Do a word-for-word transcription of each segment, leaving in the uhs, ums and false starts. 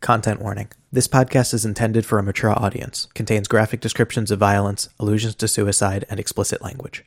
Content warning. This podcast is intended for a mature audience, contains graphic descriptions of violence, allusions to suicide, and explicit language.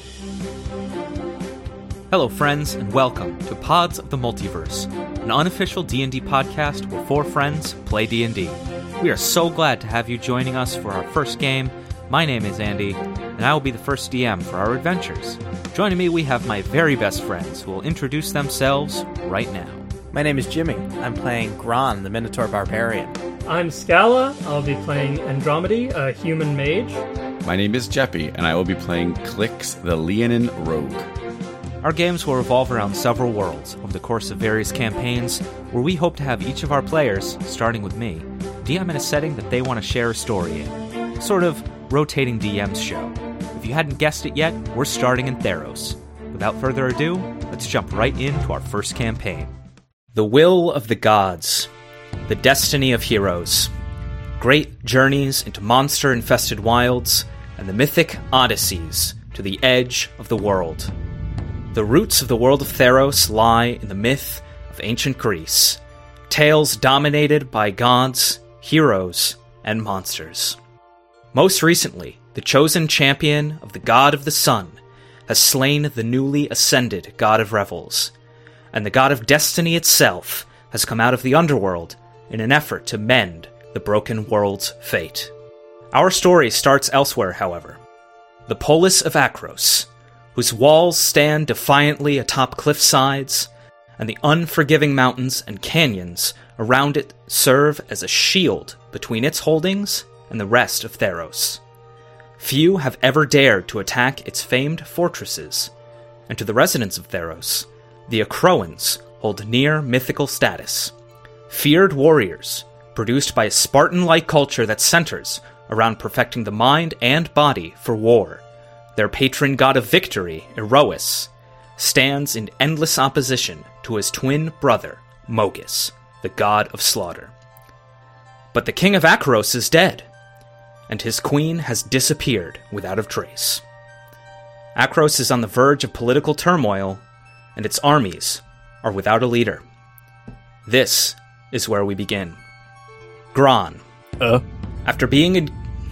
Hello friends, and welcome to Pods of the Multiverse, an unofficial D and D podcast where four friends play D and D. We are so glad to have you joining us for our first game. My name is Andy, and I will be the first D M for our adventures. Joining me, we have my very best friends, who will introduce themselves right now. My name is Jimmy. I'm playing Gron, the Minotaur Barbarian. I'm Scala. I'll be playing Andromedy, a human mage. My name is Jeppy, and I will be playing Clix, the Leonin Rogue. Our games will revolve around several worlds over the course of various campaigns, where we hope to have each of our players, starting with me, D M in a setting that they want to share a story in. Sort of rotating D M's show. If you hadn't guessed it yet, we're starting in Theros. Without further ado, let's jump right into our first campaign. The will of the gods. The destiny of heroes. Great journeys into monster-infested wilds, and the mythic odysseys to the edge of the world. The roots of the world of Theros lie in the myth of ancient Greece. Tales dominated by gods, heroes, and monsters. Most recently, the chosen champion of the god of the sun has slain the newly ascended god of revels, and the god of destiny itself has come out of the underworld in an effort to mend the broken world's fate. Our story starts elsewhere, however. The polis of Akros, whose walls stand defiantly atop cliff sides, and the unforgiving mountains and canyons around it serve as a shield between its holdings and the rest of Theros. Few have ever dared to attack its famed fortresses, and to the residents of Theros, the Akroans hold near mythical status. Feared warriors, produced by a Spartan-like culture that centers around perfecting the mind and body for war. Their patron god of victory, Erois, stands in endless opposition to his twin brother, Mogis, the god of slaughter. But the king of Akros is dead, and his queen has disappeared without a trace. Akros is on the verge of political turmoil, and its armies are without a leader. This is where we begin. Gron. Uh? After being in...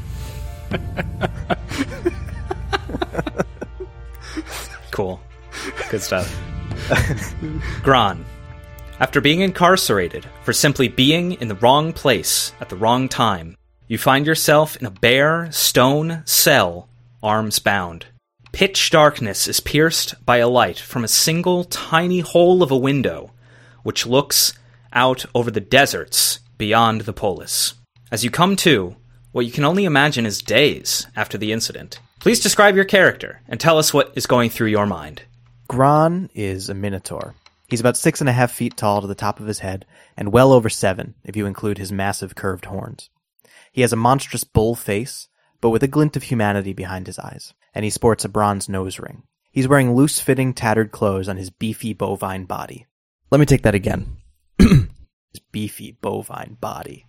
Cool. Good stuff. Gron. After being incarcerated for simply being in the wrong place at the wrong time, you find yourself in a bare, stone cell, arms bound. Pitch darkness is pierced by a light from a single tiny hole of a window, which looks out over the deserts beyond the polis. As you come to, what you can only imagine is days after the incident. Please describe your character and tell us what is going through your mind. Gron is a Minotaur. He's about six and a half feet tall to the top of his head, and well over seven if you include his massive curved horns. He has a monstrous bull face, but with a glint of humanity behind his eyes, and he sports a bronze nose ring. He's wearing loose-fitting, tattered clothes on his beefy bovine body. Let me take that again. His beefy bovine body.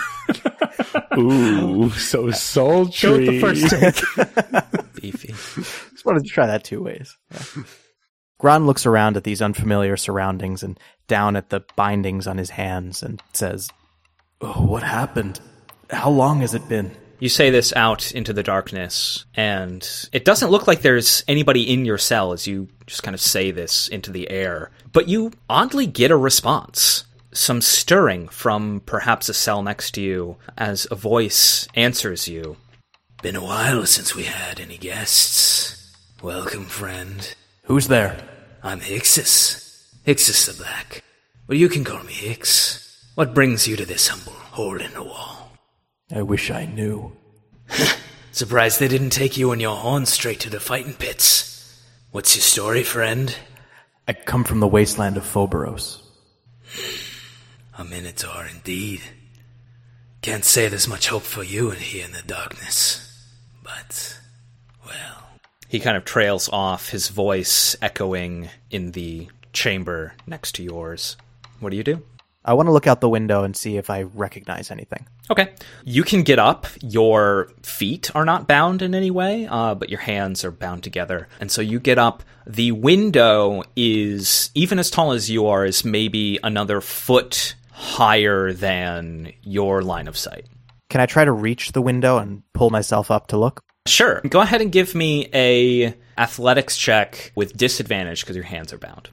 Ooh, so sultry. Go with the first take. Beefy. Just wanted to try that two ways. Yeah. Gron looks around at these unfamiliar surroundings and down at the bindings on his hands and says, "Oh, what happened? How long has it been?" You say this out into the darkness, and it doesn't look like there's anybody in your cell as you just kind of say this into the air. But you oddly get a response. Some stirring from perhaps a cell next to you as a voice answers you. Been a while since we had any guests. Welcome, friend. Who's there? I'm Hixus. Hixus the Black. Well, you can call me Hix. What brings you to this humble hole in the wall? I wish I knew. Surprised they didn't take you and your horn straight to the fighting pits. What's your story, friend? I come from the wasteland of Phoberos. A Minotaur, indeed. Can't say there's much hope for you in here in the darkness. But, well... He kind of trails off, his voice echoing in the chamber next to yours. What do you do? I want to look out the window and see if I recognize anything. Okay. You can get up. Your feet are not bound in any way, uh, but your hands are bound together. And so you get up. The window is, even as tall as you are, is maybe another foot higher than your line of sight. Can I try to reach the window and pull myself up to look? Sure. Go ahead and give me a athletics check with disadvantage because your hands are bound.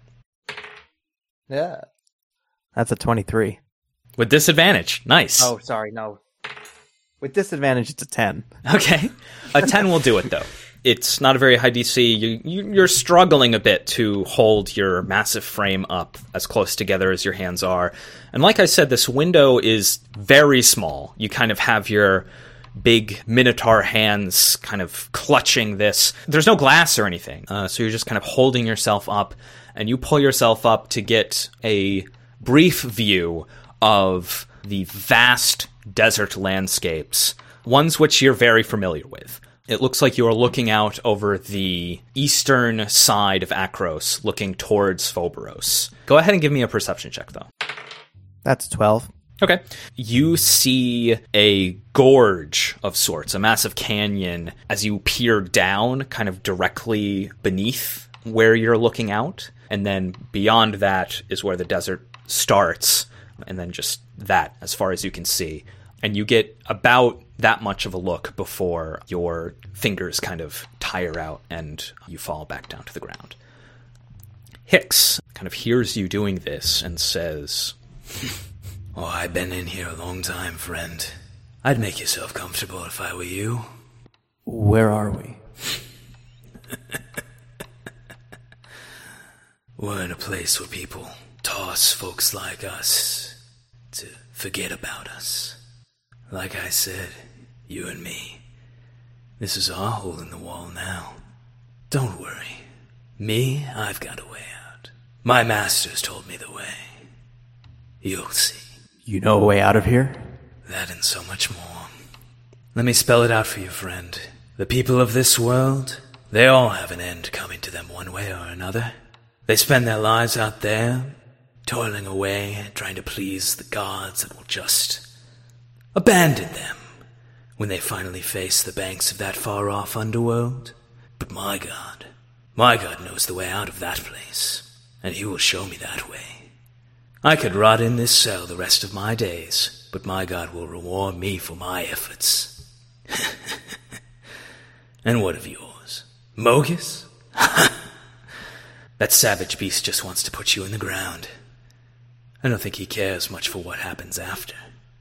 Yeah. That's a twenty-three. With disadvantage. Nice. Oh, sorry, no. With disadvantage, it's a ten. Okay. A ten will do it, though. It's not a very high D C. You, you, you're struggling a bit to hold your massive frame up as close together as your hands are. And like I said, this window is very small. You kind of have your big minotaur hands kind of clutching this. There's no glass or anything. Uh, so you're just kind of holding yourself up, and you pull yourself up to get a brief view of the vast desert landscapes, ones which you're very familiar with. It looks like you are looking out over the eastern side of Akros, looking towards Phoberos. Go ahead and give me a perception check, though. That's twelve. Okay. You see a gorge of sorts, a massive canyon, as you peer down, kind of directly beneath where you're looking out. And then beyond that is where the desert starts, and then just that, as far as you can see. And you get about that much of a look before your fingers kind of tire out and you fall back down to the ground. Hicks kind of hears you doing this and says, Oh, I've been in here a long time, friend. I'd make yourself comfortable if I were you. Where are we? We're in a place where people toss folks like us to forget about us. Like I said, you and me. This is our hole in the wall now. Don't worry. Me, I've got a way out. My masters told me the way. You'll see. You know a way out of here? That and so much more. Let me spell it out for you, friend. The people of this world, they all have an end coming to them one way or another. They spend their lives out there, toiling away, trying to please the gods that will just abandon them when they finally face the banks of that far-off underworld. But my God, my God knows the way out of that place, and he will show me that way. I could rot in this cell the rest of my days, but my God will reward me for my efforts. And what of yours? Mogus? That savage beast just wants to put you in the ground. I don't think he cares much for what happens after.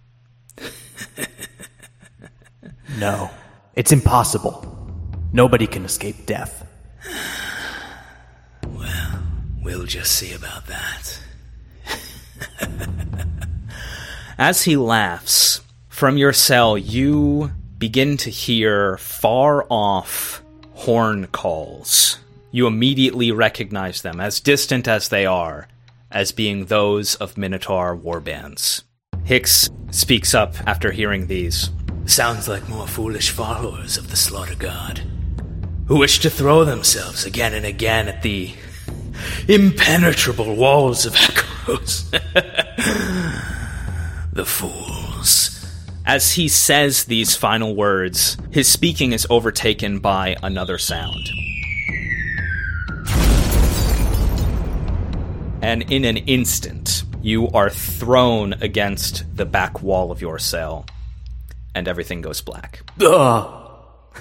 No. It's impossible. Nobody can escape death. Well, we'll just see about that. As he laughs, from your cell, you begin to hear far off horn calls. You immediately recognize them, as distant as they are, as being those of Minotaur warbands. Hicks speaks up after hearing these. Sounds like more foolish followers of the Slaughter God, who wish to throw themselves again and again at the impenetrable walls of Akros. The fools. As he says these final words, his speaking is overtaken by another sound. And in an instant, you are thrown against the back wall of your cell, and everything goes black. Ugh.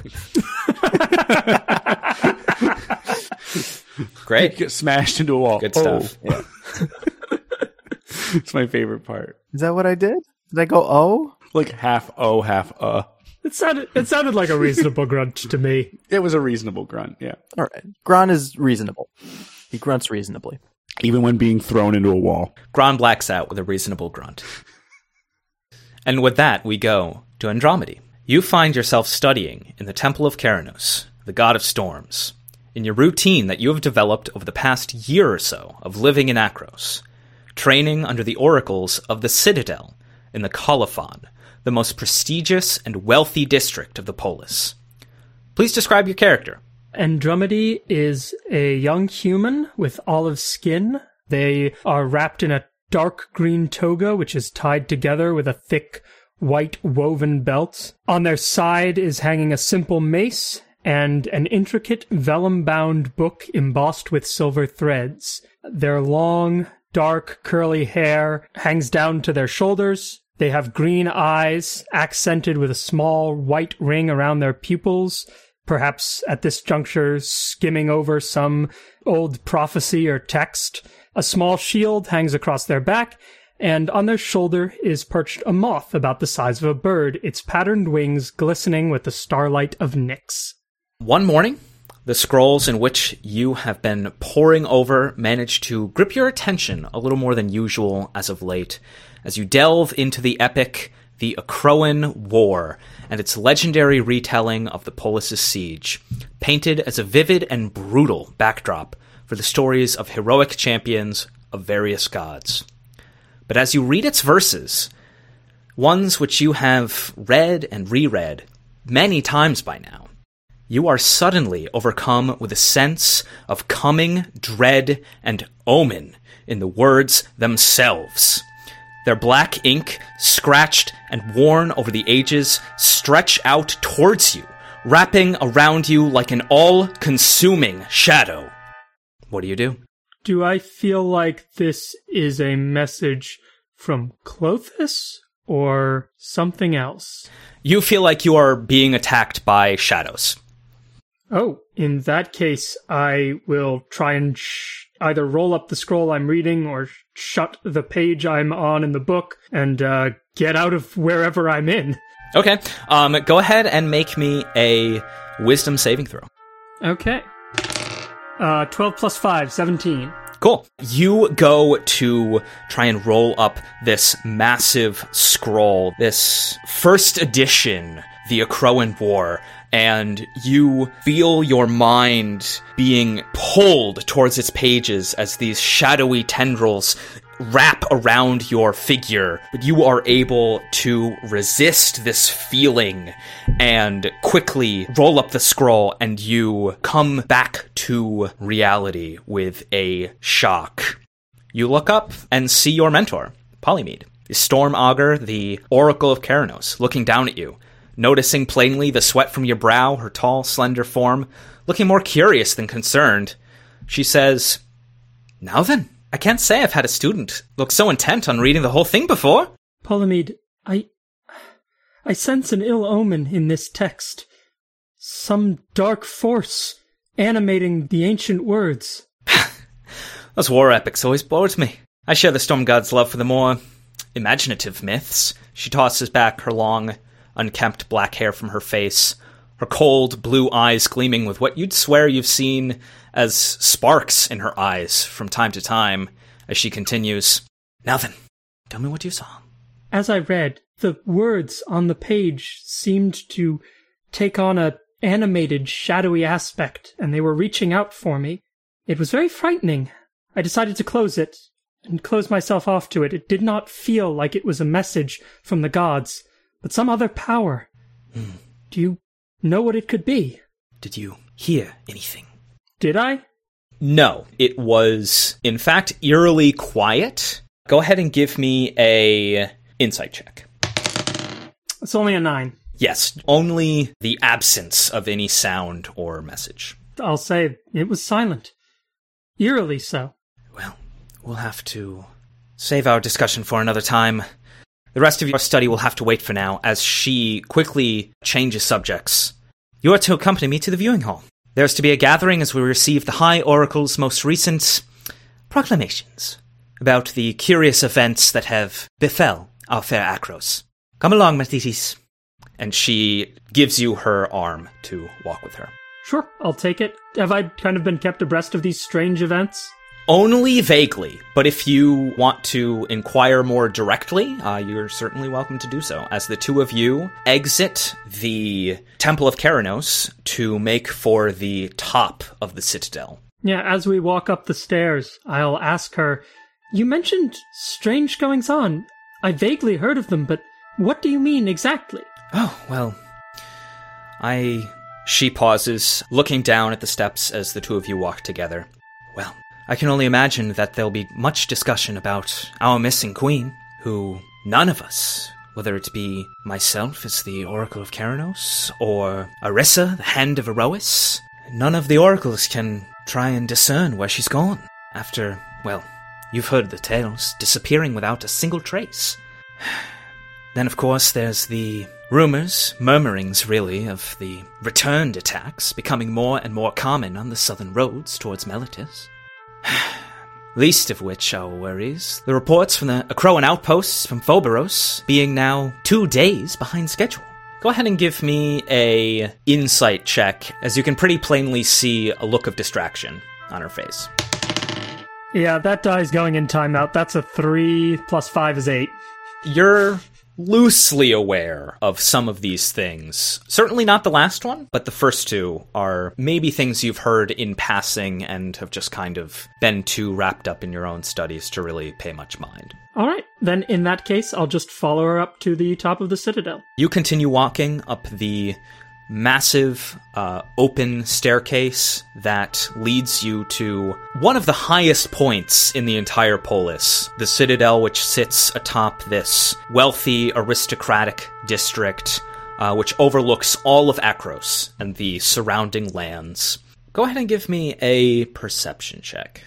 Great. You get smashed into a wall. Good stuff. Oh. Yeah. It's my favorite part. Is that what I did? Did I go oh? Like half oh, half uh. It sounded it sounded like a reasonable grunt to me. It was a reasonable grunt, yeah. All right. Gron is reasonable. He grunts reasonably. Even when being thrown into a wall. Gron blacks out with a reasonable grunt. And with that, we go to Andromedy. You find yourself studying in the Temple of Keranos, the god of storms, in your routine that you have developed over the past year or so of living in Akros, training under the oracles of the Citadel in the Colophon, the most prestigious and wealthy district of the polis. Please describe your character. Andromedy is a young human with olive skin. They are wrapped in a dark green toga, which is tied together with a thick white woven belt. On their side is hanging a simple mace and an intricate vellum-bound book embossed with silver threads. Their long, dark, curly hair hangs down to their shoulders. They have green eyes, accented with a small white ring around their pupils, perhaps at this juncture skimming over some old prophecy or text. A small shield hangs across their back, and on their shoulder is perched a moth about the size of a bird, its patterned wings glistening with the starlight of Nyx. One morning, the scrolls in which you have been poring over manage to grip your attention a little more than usual as of late, as you delve into the epic The Akroan War and its legendary retelling of the Polis' siege, painted as a vivid and brutal backdrop for the stories of heroic champions of various gods. But as you read its verses, ones which you have read and reread many times by now, you are suddenly overcome with a sense of coming dread and omen in the words themselves. Their black ink, scratched and worn over the ages, stretch out towards you, wrapping around you like an all-consuming shadow. What do you do? Do I feel like this is a message from Klothys or something else? You feel like you are being attacked by shadows. Oh, in that case, I will try and sh- either roll up the scroll I'm reading or sh- shut the page I'm on in the book and uh, get out of wherever I'm in. Okay, um, go ahead and make me a wisdom saving throw. Okay. Uh, twelve plus five, seventeen. Cool. You go to try and roll up this massive scroll, this first edition, the Akroan War, and you feel your mind being pulled towards its pages as these shadowy tendrils wrap around your figure, but you are able to resist this feeling and quickly roll up the scroll, and you come back to reality with a shock. You look up and see your mentor, Polymede, the Storm Augur, the Oracle of Keranos, looking down at you, noticing plainly the sweat from your brow, her tall, slender form, looking more curious than concerned. She says, "Now then, I can't say I've had a student look so intent on reading the whole thing before." Polymede, I... I sense an ill omen in this text. Some dark force animating the ancient words. Those war epics always bored me. I share the Storm God's love for the more imaginative myths. She tosses back her long, unkempt black hair from her face, her cold blue eyes gleaming with what you'd swear you've seen as sparks in her eyes from time to time, as she continues, "Now then, tell me what you saw." As I read, the words on the page seemed to take on a animated, shadowy aspect, and they were reaching out for me. It was very frightening. I decided to close it, and close myself off to it. It did not feel like it was a message from the gods, but some other power. Hmm. Do you know what it could be? Did you hear anything? Did I? No, it was, in fact, eerily quiet. Go ahead and give me a insight check. It's only a nine. Yes, only the absence of any sound or message. I'll say it was silent. Eerily so. Well, we'll have to save our discussion for another time. The rest of your study will have to wait for now, as she quickly changes subjects. You are to accompany me to the viewing hall. There's to be a gathering as we receive the High Oracle's most recent proclamations about the curious events that have befell our fair Akros. Come along, Mathitis. And she gives you her arm to walk with her. Sure, I'll take it. Have I kind of been kept abreast of these strange events? Only vaguely, but if you want to inquire more directly, uh, you're certainly welcome to do so, as the two of you exit the Temple of Keranos to make for the top of the citadel. Yeah, as we walk up the stairs, I'll ask her, "You mentioned strange goings-on. I vaguely heard of them, but what do you mean exactly?" Oh, well, I... She pauses, looking down at the steps as the two of you walk together. Well, I can only imagine that there'll be much discussion about our missing queen, who none of us, whether it be myself as the Oracle of Keranos, or Arissa, the Hand of Erois, none of the oracles can try and discern where she's gone. After, well, You've heard the tales, disappearing without a single trace. Then, of course, there's the rumors, murmurings, really, of the returned attacks becoming more and more common on the southern roads towards Meletis. Least of which our worries, the reports from the Akroan outposts from Phoberos being now two days behind schedule. Go ahead and give me a insight check, as you can pretty plainly see a look of distraction on her face. Yeah, that die's going in timeout. That's a three, plus five is eight. You're loosely aware of some of these things. Certainly not the last one, but the first two are maybe things you've heard in passing and have just kind of been too wrapped up in your own studies to really pay much mind. All right, then in that case, I'll just follow her up to the top of the citadel. You continue walking up the massive, uh, open staircase that leads you to one of the highest points in the entire polis, the citadel, which sits atop this wealthy, aristocratic district, uh, which overlooks all of Akros and the surrounding lands. Go ahead and give me a perception check.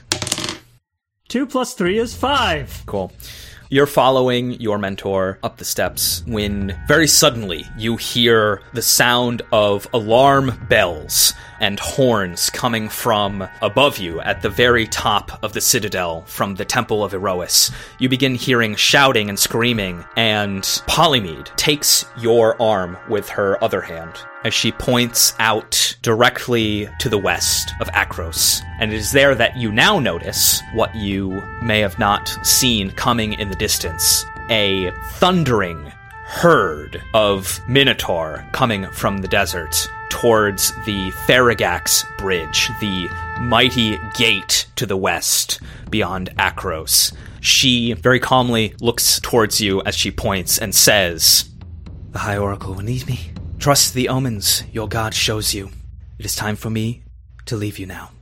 Two plus three is five. Cool. You're following your mentor up the steps when very suddenly you hear the sound of alarm bells and horns coming from above you at the very top of the citadel from the Temple of Erois. You begin hearing shouting and screaming, and Polymede takes your arm with her other hand as she points out directly to the west of Akros. And it is there that you now notice what you may have not seen coming in the distance. A thundering herd of Minotaur coming from the desert towards the Faragax Bridge, the mighty gate to the west beyond Akros. She very calmly looks towards you as she points and says, "The High Oracle will need me. Trust the omens your god shows you. It is time for me to leave you now."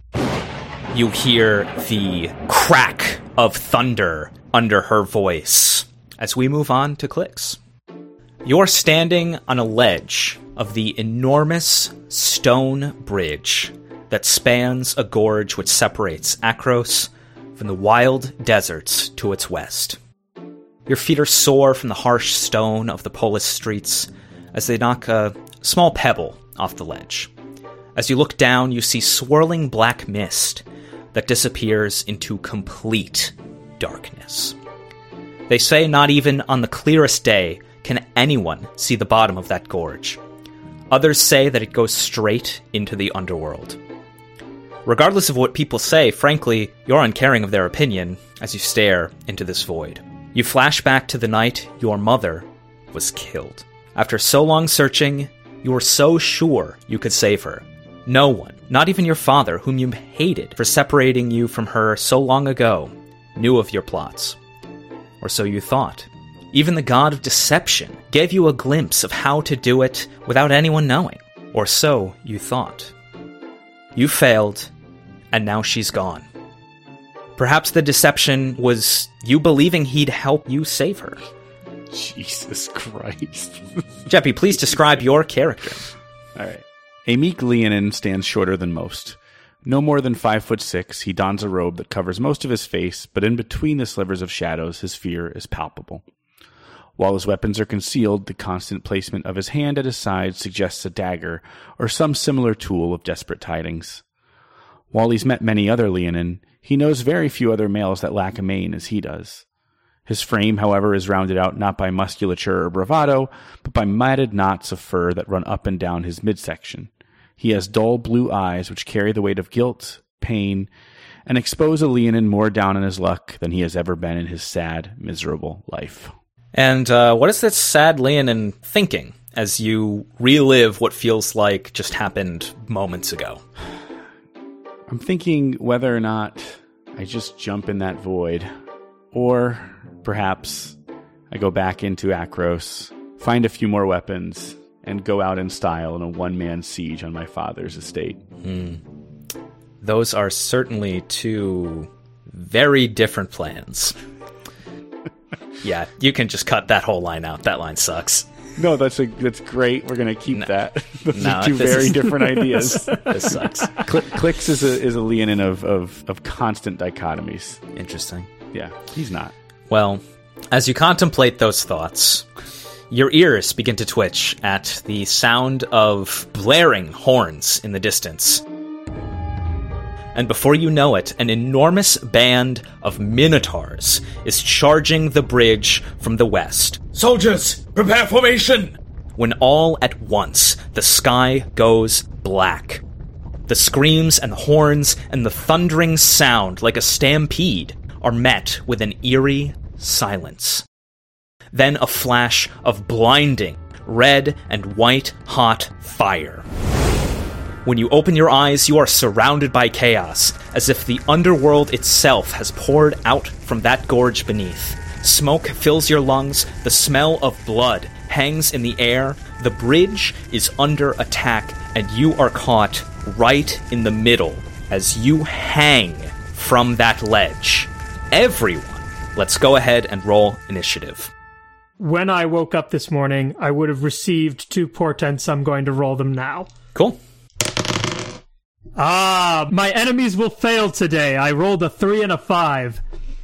You hear the crack of thunder under her voice as we move on to Clix. You're standing on a ledge of the enormous stone bridge that spans a gorge which separates Akros from the wild deserts to its west. Your feet are sore from the harsh stone of the Polis streets as they knock a small pebble off the ledge. As you look down, you see swirling black mist that disappears into complete darkness. They say not even on the clearest day can anyone see the bottom of that gorge. Others say that it goes straight into the underworld. Regardless of what people say, frankly, you're uncaring of their opinion as you stare into this void. You flash back to the night your mother was killed. After so long searching, you were so sure you could save her. No one, not even your father, whom you hated for separating you from her so long ago, knew of your plots. Or so you thought. Even the god of deception gave you a glimpse of how to do it without anyone knowing. Or so you thought. You failed, and now she's gone. Perhaps the deception was you believing he'd help you save her. Jesus Christ. Jeppy, please describe your character. All right. A meek Leonin stands shorter than most. No more than five foot six, he dons a robe that covers most of his face, but in between the slivers of shadows, his fear is palpable. While his weapons are concealed, the constant placement of his hand at his side suggests a dagger or some similar tool of desperate tidings. While he's met many other Leonin, he knows very few other males that lack a mane as he does. His frame, however, is rounded out not by musculature or bravado, but by matted knots of fur that run up and down his midsection. He has dull blue eyes which carry the weight of guilt, pain, and expose a Leonin more down on his luck than he has ever been in his sad, miserable life. And uh, what is this sad Leonin thinking as you relive what feels like just happened moments ago? I'm thinking whether or not I just jump in that void, or perhaps I go back into Akros, find a few more weapons, and go out in style in a one-man siege on my father's estate. Mm. Those are certainly two very different plans. Yeah, you can just cut that whole line out. That line sucks. No, that's a that's great. We're going to keep no. that. Those no, are two very is, different ideas. This, this sucks. Cl- Clix is a is a Leonin of, of, of constant dichotomies. Interesting. Yeah, he's not. Well, as you contemplate those thoughts, your ears begin to twitch at the sound of blaring horns in the distance. And before you know it, an enormous band of minotaurs is charging the bridge from the west. Soldiers, prepare formation! When all at once, the sky goes black. The screams and horns and the thundering sound like a stampede are met with an eerie silence. Then a flash of blinding, red and white hot fire. When you open your eyes, you are surrounded by chaos, as if the underworld itself has poured out from that gorge beneath. Smoke fills your lungs, the smell of blood hangs in the air, the bridge is under attack, and you are caught right in the middle as you hang from that ledge. Everyone, let's go ahead and roll initiative. When I woke up this morning, I would have received two portents. I'm going to roll them now. Cool. Ah, my enemies will fail today. I rolled a three and a five.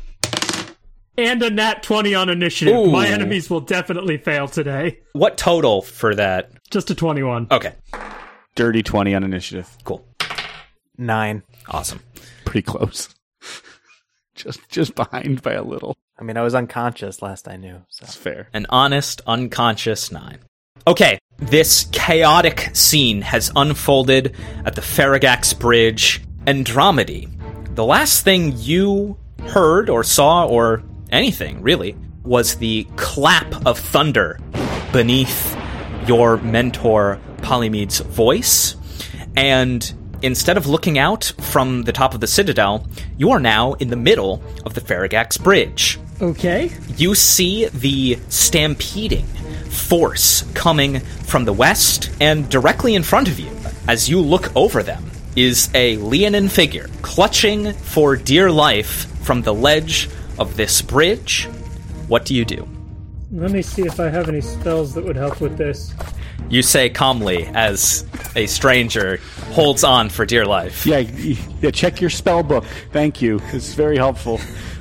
And a nat twenty on initiative. Ooh. My enemies will definitely fail today. What total for that? Just a twenty-one. Okay, Dirty twenty on initiative. cool. Nine. Awesome. Pretty close. just just behind by a little. I mean, I was unconscious last I knew, so. That's fair. An honest, unconscious nine. Okay, this chaotic scene has unfolded at the Faragax Bridge. Andromedy, the last thing you heard or saw or anything, really, was the clap of thunder beneath your mentor Polymede's voice. And instead of looking out from the top of the Citadel, you are now in the middle of the Faragax Bridge. Okay. You see the stampeding force coming from the west, and directly in front of you, as you look over them, is a Leonin figure clutching for dear life from the ledge of this bridge. What do you do? Let me see if I have any spells that would help with this. You say calmly as a stranger holds on for dear life. Yeah, yeah. Check your spell book. Thank you. It's very helpful.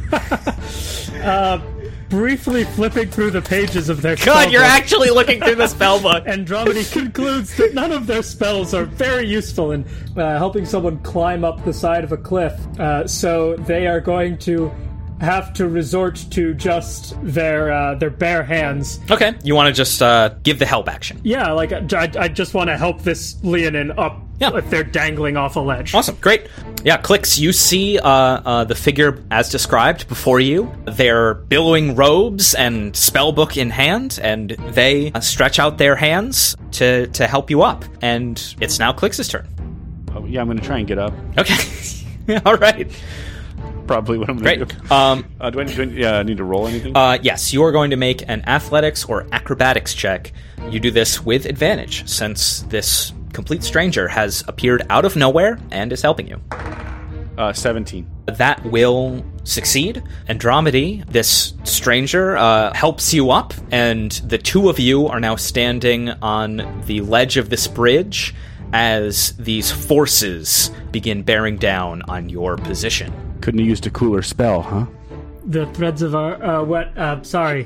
uh, briefly flipping through the pages of their God, you're spellbook, actually looking through the spellbook. Andromedy concludes that none of their spells are very useful in uh, helping someone climb up the side of a cliff. Uh, so they are going to have to resort to just their uh, their bare hands. Okay, you want to just uh, give the help action. Yeah, like I, I just want to help this Leonin up Yeah. if they're dangling off a ledge. Awesome, great. Yeah, Clicks, you see uh, uh, the figure as described before you. They're billowing robes and spellbook in hand, and they uh, stretch out their hands to, to help you up. And it's now Clicks' turn. Oh, yeah, I'm going to try and get up. Okay, all right. Probably what I'm going to Great. do. Um, uh, do I, do I yeah, need to roll anything? uh, yes, you are going to make an athletics or acrobatics check. You do this with advantage, since this complete stranger has appeared out of nowhere and is helping you. Uh, seventeen. That will succeed. Andromedy, this stranger, uh, helps you up, and the two of you are now standing on the ledge of this bridge as these forces begin bearing down on your position. Couldn't have used a cooler spell, huh? The threads of our uh, what? Uh, sorry.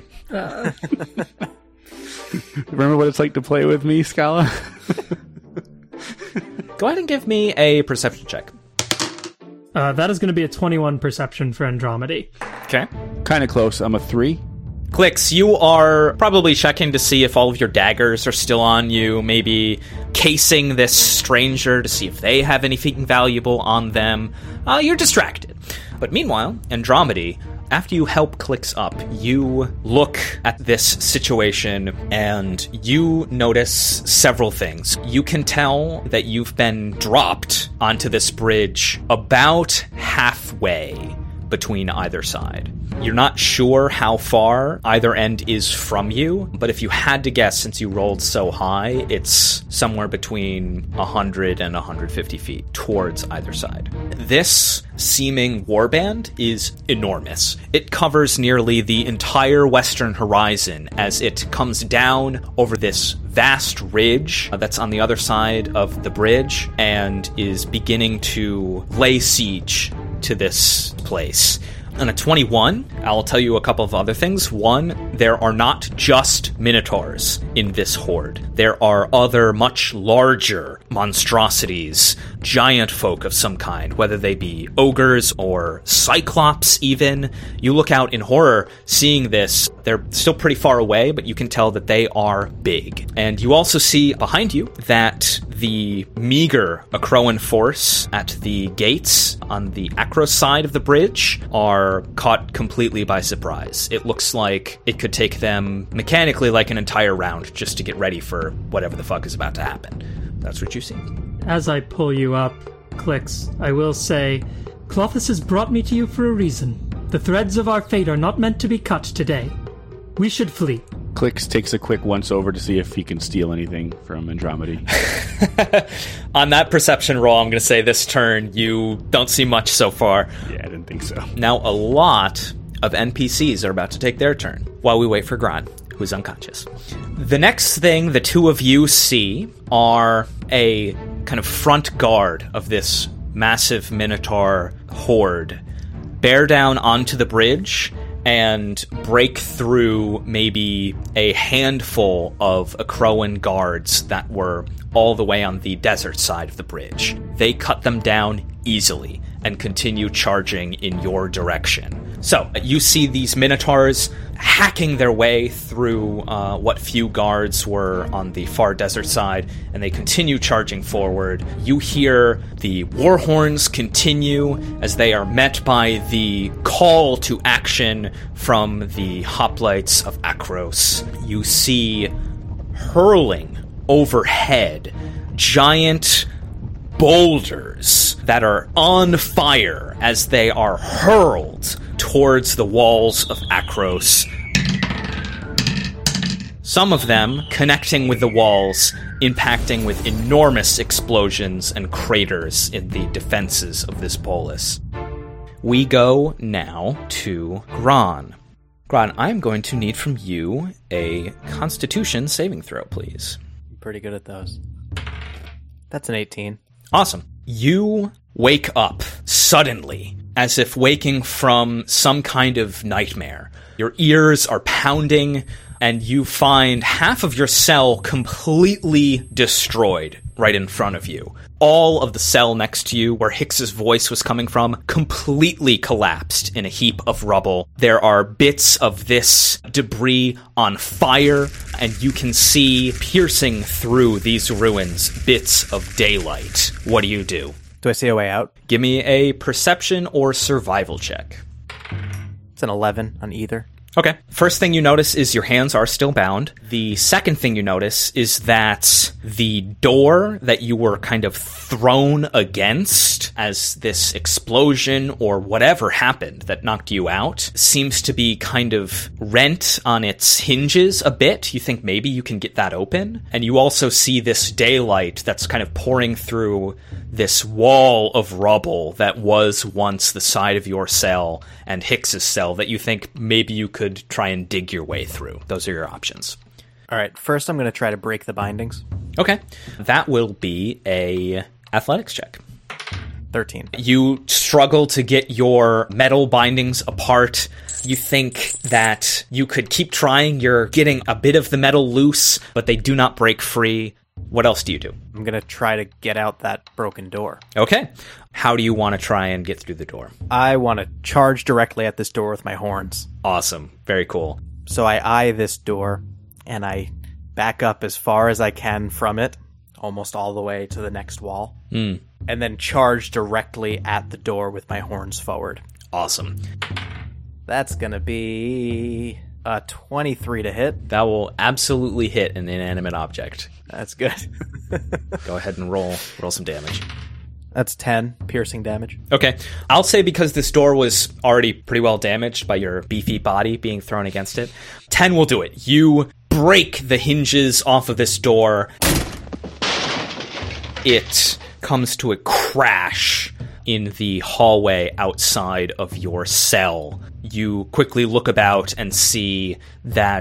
Remember what it's like to play with me, Scala? Go ahead and give me a perception check. Uh, that is going to be a twenty-one perception for Andromedy. Okay. Kind of close. I'm a three. Clicks, you are probably checking to see if all of your daggers are still on you, maybe casing this stranger to see if they have anything valuable on them. Uh, you're distracted. But meanwhile, Andromedy, after you help Clicks up, you look at this situation and you notice several things. You can tell that you've been dropped onto this bridge about halfway between either side. You're not sure how far either end is from you, but if you had to guess, since you rolled so high, it's somewhere between one hundred and one hundred fifty feet towards either side. This seeming warband is enormous. It covers nearly the entire western horizon as it comes down over this vast ridge that's on the other side of the bridge and is beginning to lay siege to this place. On a twenty-one, I'll tell you a couple of other things. One, there are not just minotaurs in this horde. There are other much larger monstrosities, giant folk of some kind, whether they be ogres or cyclops even. You look out in horror, seeing this, they're still pretty far away, but you can tell that they are big. And you also see behind you that the meager Acroan force at the gates on the Akros side of the bridge are caught completely by surprise. It looks like it could take them mechanically like an entire round just to get ready for whatever the fuck is about to happen. That's what you see. As I pull you up, Clicks, I will say, Klothys has brought me to you for a reason. The threads of our fate are not meant to be cut today. We should flee. Clicks takes a quick once over to see if he can steal anything from Andromeda. On that perception roll, I'm going to say this turn, you don't see much so far. Yeah, I didn't think so. Now, a lot of N P Cs are about to take their turn while we wait for Gran, who's unconscious. The next thing the two of you see are a kind of front guard of this massive Minotaur horde bear down onto the bridge and break through maybe a handful of Acroan guards that were all the way on the desert side of the bridge. They cut them down easily and continue charging in your direction. So, you see these Minotaurs hacking their way through uh, what few guards were on the far desert side, and they continue charging forward. You hear the war horns continue as they are met by the call to action from the hoplites of Akros. You see hurling overhead giant boulders that are on fire as they are hurled towards the walls of Akros. Some of them connecting with the walls, impacting with enormous explosions and craters in the defenses of this polis. We go now to Gran. Gran, I'm going to need from you a Constitution saving throw, please. I'm pretty good at those. That's an eighteen. Awesome. You wake up suddenly, as if waking from some kind of nightmare. Your ears are pounding, and you find half of your cell completely destroyed right in front of you. All of the cell next to you, where Hicks's voice was coming from, completely collapsed in a heap of rubble. There are bits of this debris on fire, and you can see, piercing through these ruins, bits of daylight. What do you do? Do I see a way out? Give me a perception or survival check. It's an eleven on either. Okay. First thing you notice is your hands are still bound. The second thing you notice is that the door that you were kind of thrown against as this explosion or whatever happened that knocked you out seems to be kind of rent on its hinges a bit. You think maybe you can get that open. And you also see this daylight that's kind of pouring through this wall of rubble that was once the side of your cell and Hicks's cell that you think maybe you could try and dig your way through. Those are your options. All right, first I'm going to try to break the bindings. Okay. That will be a athletics check. thirteen. You struggle to get your metal bindings apart. You think that you could keep trying. You're getting a bit of the metal loose, but they do not break free. What else do you do? I'm going to try to get out that broken door. Okay. How do you want to try and get through the door? I want to charge directly at this door with my horns. Awesome. Very cool. So I eye this door, and I back up as far as I can from it, almost all the way to the next wall, Mm. and then charge directly at the door with my horns forward. Awesome. That's going to be a twenty-three to hit. That will absolutely hit an inanimate object. That's good. Go ahead and roll roll some damage. That's ten piercing damage. Okay. I'll say because this door was already pretty well damaged by your beefy body being thrown against it, ten will do it. You break the hinges off of this door. It comes to a crash in the hallway outside of your cell. You quickly look about and see that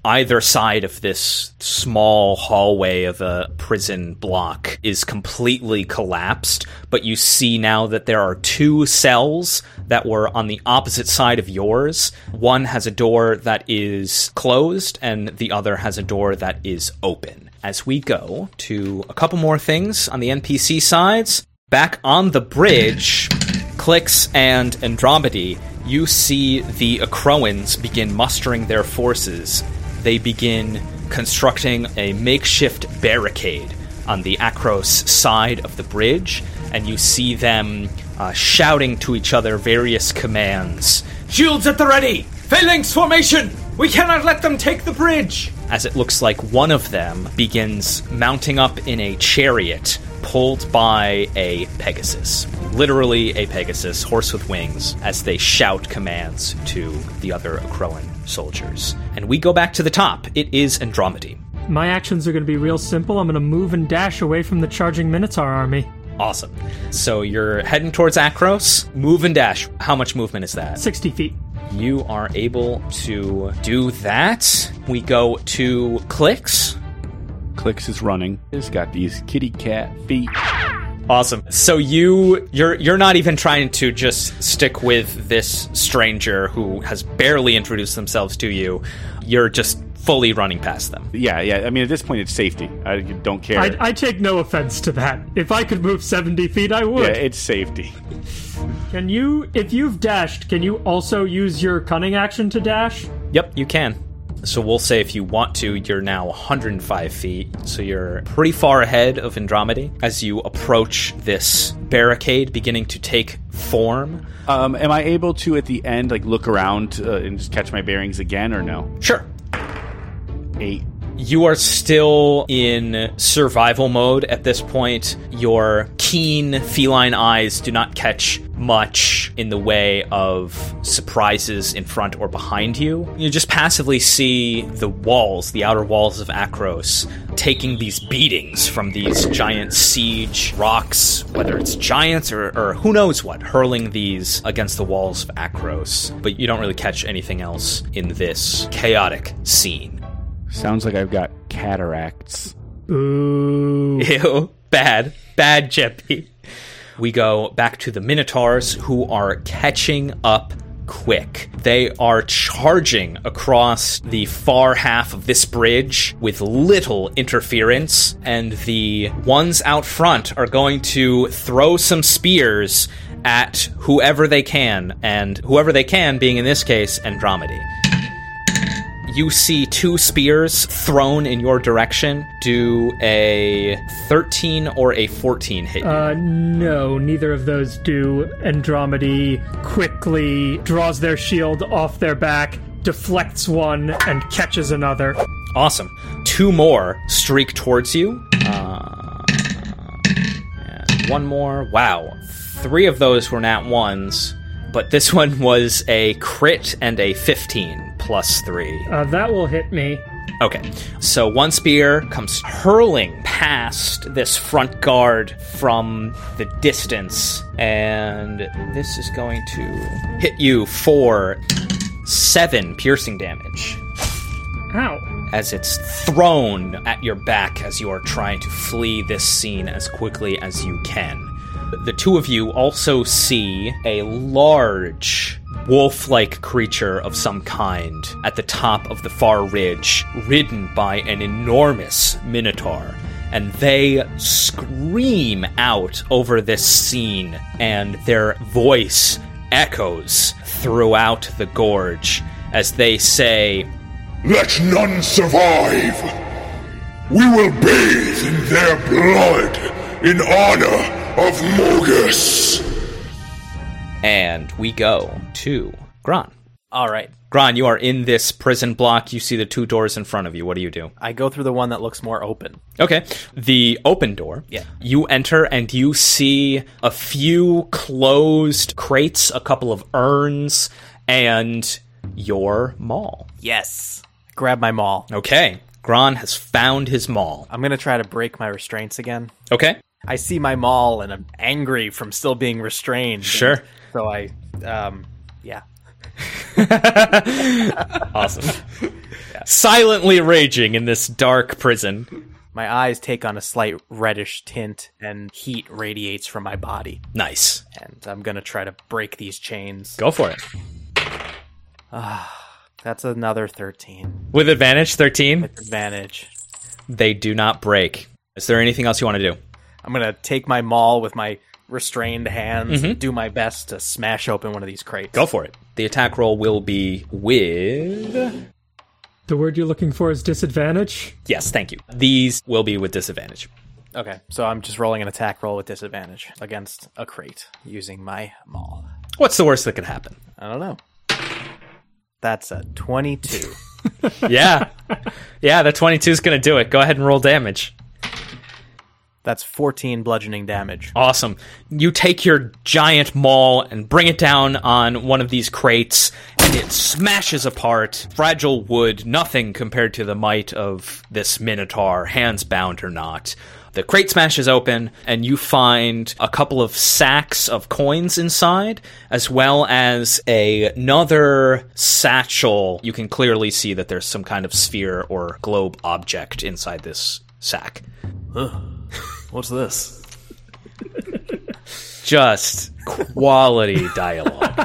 Either side of this small hallway of a prison block is completely collapsed, but you see now that there are two cells that were on the opposite side of yours. One has a door that is closed, and the other has a door that is open. As we go to a couple more things on the N P C sides, back on the bridge, Clix and Andromedy, you see the Acroans begin mustering their forces. They begin constructing a makeshift barricade on the Akros side of the bridge, and you see them uh, shouting to each other various commands. Shields at the ready! Phalanx formation! We cannot let them take the bridge! As it looks like one of them begins mounting up in a chariot pulled by a Pegasus. Literally a Pegasus, horse with wings, as they shout commands to the other Acroan soldiers. And we go back to the top. It is Andromedy. My actions are going to be real simple. I'm going to move and dash away from the charging Minotaur army. Awesome. So you're heading towards Akros. Move and dash. How much movement is that? sixty feet. You are able to do that. We go to Clix. Clix is running. He's got these kitty cat feet. Awesome. So you you're you're not even trying to just stick with this stranger who has barely introduced themselves to you. You're just fully running past them. Yeah, yeah. I mean, at this point, it's safety. I don't care. I, I take no offense to that. If I could move seventy feet, I would. Yeah, it's safety. Can you, if you've dashed, can you also use your cunning action to dash? Yep, you can. So we'll say if you want to, you're now one hundred five feet, so you're pretty far ahead of Andromedy as you approach this barricade beginning to take form. Um, am I able to, at the end, like look around uh, and just catch my bearings again, or no? Sure. Eight. You are still in survival mode at this point. Your keen feline eyes do not catch much in the way of surprises in front or behind you. You just passively see the walls, the outer walls of Akros, taking these beatings from these giant siege rocks, whether it's giants or, or who knows what, hurling these against the walls of Akros. But you don't really catch anything else in this chaotic scene. Sounds like I've got cataracts. Ooh. Ew. Bad. Bad, Jeppy. We go back to the Minotaurs, who are catching up quick. They are charging across the far half of this bridge with little interference, and the ones out front are going to throw some spears at whoever they can, and whoever they can being, in this case, Andromedy. You see two spears thrown in your direction. Do a thirteen or a fourteen hit you? Uh, no, neither of those do. Andromedy quickly draws their shield off their back, deflects one, and catches another. Awesome. Two more streak towards you. Uh, and one more. Wow. Three of those were nat ones, but this one was a crit and a fifteen. Plus three. Uh, that will hit me. Okay, so one spear comes hurling past this front guard from the distance, and this is going to hit you for seven piercing damage. Ow. As it's thrown at your back as you are trying to flee this scene as quickly as you can. The two of you also see a large wolf-like creature of some kind at the top of the far ridge, ridden by an enormous minotaur. And they scream out over this scene, and their voice echoes throughout the gorge as they say, "Let none survive! We will bathe in their blood in honor of Mogis!" And we go to Gron. All right. Gron, you are in this prison block. You see the two doors in front of you. What do you do? I go through the one that looks more open. Okay. The open door. Yeah. You enter and you see a few closed crates, a couple of urns, and your maul. Yes. Grab my maul. Okay. Gron has found his maul. I'm going to try to break my restraints again. Okay. I see my maul and I'm angry from still being restrained. Sure. So I, um, yeah. Awesome. silently raging in this dark prison. My eyes take on a slight reddish tint, and heat radiates from my body. Nice. And I'm going to try to break these chains. Go for it. Ah, that's another thirteen. With advantage, thirteen? With advantage. They do not break. Is there anything else you want to do? I'm going to take my maul with my restrained hands Mhm. and do my best to smash open one of these crates. Go for it. The attack roll will be with... The word you're looking for is disadvantage? Yes, thank you. These will be with disadvantage. Okay, so I'm just rolling an attack roll with disadvantage against a crate using my maul. What's the worst that could happen? I don't know. That's a twenty-two. Yeah. Yeah, the twenty-two is going to do it. Go ahead and roll damage. That's fourteen bludgeoning damage. Awesome. You take your giant maul and bring it down on one of these crates, and it smashes apart. Fragile wood, nothing compared to the might of this minotaur, hands bound or not. The crate smashes open, and you find a couple of sacks of coins inside, as well as a, another satchel. You can clearly see that there's some kind of sphere or globe object inside this sack. Huh. What's this? Just quality dialogue.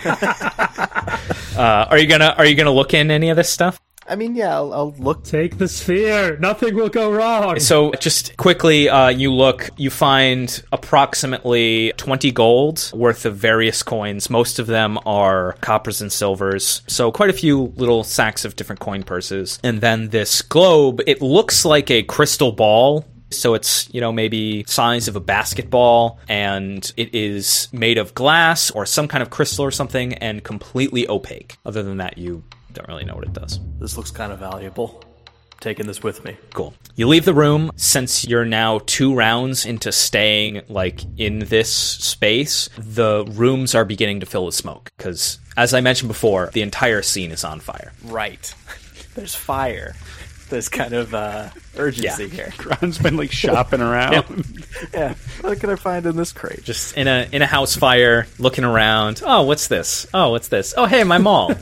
uh, are you gonna Are you gonna look in any of this stuff? I mean, yeah, I'll, I'll look. Take the sphere. Nothing will go wrong. So just quickly, uh, you look, you find approximately twenty gold worth of various coins. Most of them are coppers and silvers. So quite a few little sacks of different coin purses. And then this globe, it looks like a crystal ball. So it's, you know, maybe size of a basketball, and it is made of glass or some kind of crystal or something, and completely opaque. Other than that, you don't really know what it does. This looks kind of valuable. I'm taking this with me. Cool. You leave the room. Since you're now two rounds into staying, like, in this space, the rooms are beginning to fill with smoke. Because, as I mentioned before, the entire scene is on fire. Right. There's fire. There's kind of uh, urgency Yeah. here. Gron's been like shopping around. Yeah. What can I find in this crate? Just in a in a house fire, looking around. Oh, what's this? Oh, what's this? Oh, hey, my mall.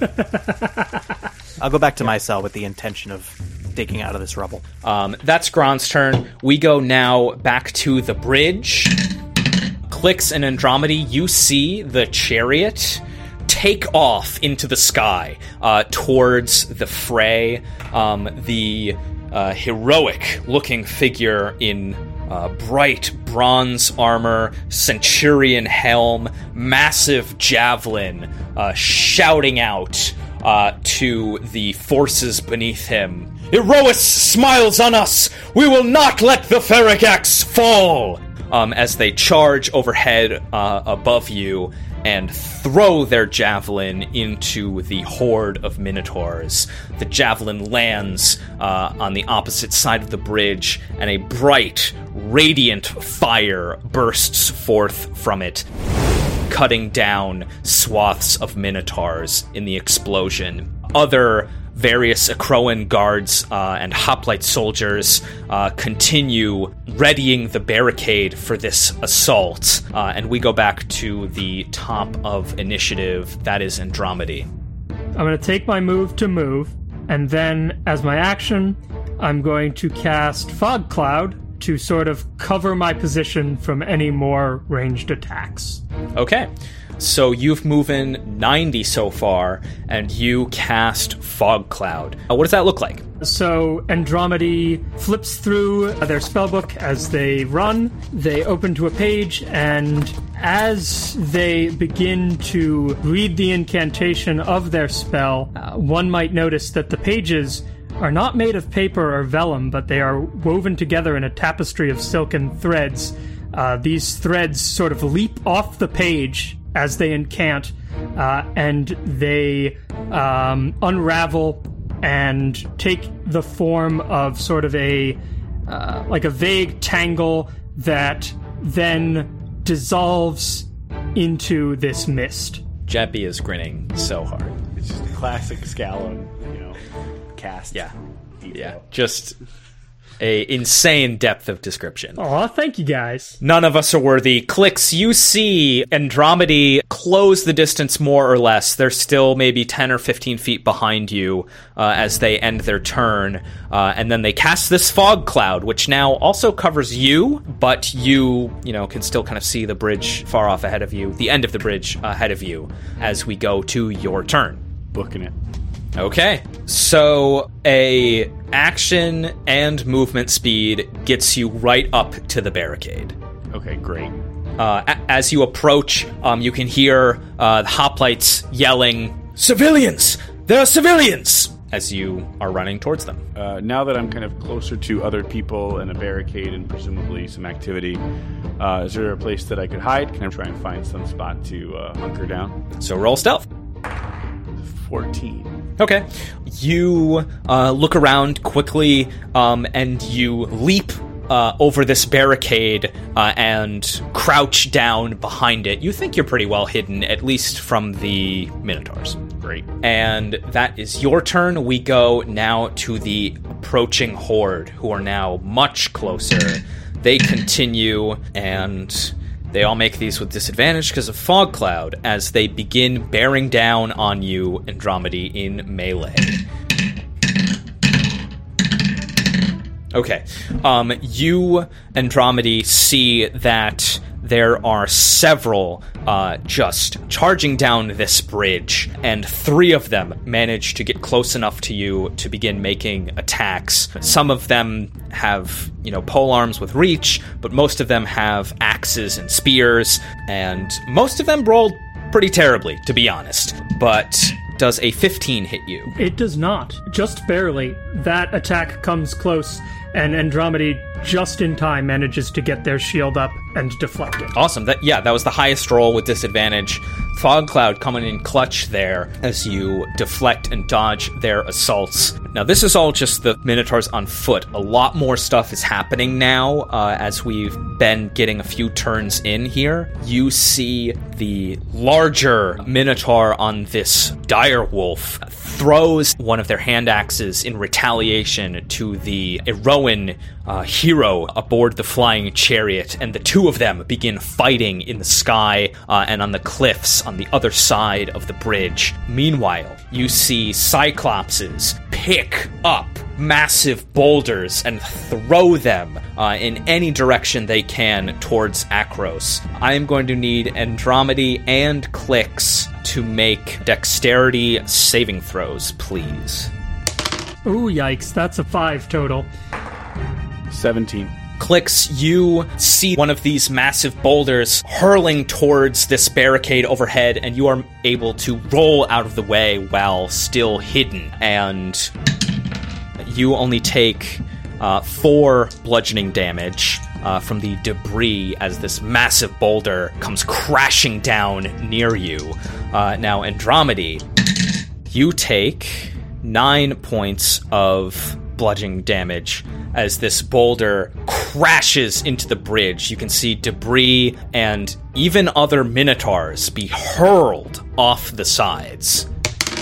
I'll go back to my cell with the intention of digging out of this rubble. Um, that's Gron's turn. We go now back to the bridge. Clicks and Andromedy, you see the chariot take off into the sky uh, towards the fray. Um, the uh, heroic-looking figure in uh, bright bronze armor, centurion helm, massive javelin, uh, shouting out uh, to the forces beneath him. Erois smiles on us! We will not let the Ferrigax fall! Um, as they charge overhead uh, above you and throw their javelin into the horde of minotaurs. The javelin lands uh, on the opposite side of the bridge, and a bright, radiant fire bursts forth from it, cutting down swaths of minotaurs in the explosion. Other various Akroan guards uh, and hoplite soldiers uh, continue readying the barricade for this assault. Uh, and we go back to the top of initiative. That is Andromedy. I'm going to take my move to move, and then as my action, I'm going to cast Fog Cloud to sort of cover my position from any more ranged attacks. Okay. So you've moving ninety so far, and you cast Fog Cloud. Uh, what does that look like? So Andromedy flips through their spellbook as they run. They open to a page, and as they begin to read the incantation of their spell, uh, one might notice that the pages are not made of paper or vellum, but they are woven together in a tapestry of silken threads. Uh, these threads sort of leap off the page as they incant, uh, and they um, unravel and take the form of sort of a uh, like a vague tangle that then dissolves into this mist. Jeppy is grinning so hard. It's just a classic Scallon, you know, cast. Yeah. detail. Yeah. Just a insane depth of description. Aw, thank you guys. None of us are worthy. Clicks, you see Andromedy close the distance more or less. They're still maybe ten or fifteen feet behind you uh, as they end their turn. Uh, and then they cast this fog cloud, which now also covers you, but you, you know, can still kind of see the bridge far off ahead of you, the end of the bridge ahead of you, as we go to your turn. Booking it. Okay, so a action and movement speed gets you right up to the barricade. Okay, great. Uh, a- as you approach, um, you can hear uh, the hoplites yelling, "Civilians! There are civilians!" as you are running towards them. Uh, now that I'm kind of closer to other people and a barricade and presumably some activity, uh, is there a place that I could hide? Can I try and find some spot to uh, hunker down? So roll stealth. fourteen. Okay. You uh, look around quickly, um, and you leap uh, over this barricade uh, and crouch down behind it. You think you're pretty well hidden, at least from the Minotaurs. Great. And that is your turn. We go now to the approaching horde, who are now much closer. They continue, and they all make these with disadvantage because of Fog Cloud as they begin bearing down on you, Andromedy, in melee. Okay. Um, you, Andromedy, see that there are several uh, just charging down this bridge, and three of them manage to get close enough to you to begin making attacks. Some of them have, you know, polearms with reach, but most of them have axes and spears, and most of them rolled pretty terribly, to be honest. But does a fifteen hit you? It does not. Just barely. That attack comes close, and Andromedy, just in time, manages to get their shield up and deflect it. Awesome. That yeah, that was the highest roll with disadvantage. Fog Cloud coming in clutch there as you deflect and dodge their assaults. Now, this is all just the Minotaurs on foot. A lot more stuff is happening now uh, as we've been getting a few turns in here. You see the larger Minotaur on this dire wolf throws one of their hand axes in retaliation to the Eroan uh, hero aboard the flying chariot, and the two of them begin fighting in the sky uh, and on the cliffs on the other side of the bridge. Meanwhile, you see Cyclopses pick up massive boulders and throw them uh, in any direction they can towards Akros. I am going to need Andromedy and Clicks to make dexterity saving throws, please. Ooh, yikes. That's a five total. seventeen. Clicks, you see one of these massive boulders hurling towards this barricade overhead, and you are able to roll out of the way while still hidden. And you only take uh, four bludgeoning damage uh, from the debris as this massive boulder comes crashing down near you. Uh, now, Andromedy, you take nine points of bludgeoning damage as this boulder crashes into the bridge. You can see debris and even other Minotaurs be hurled off the sides.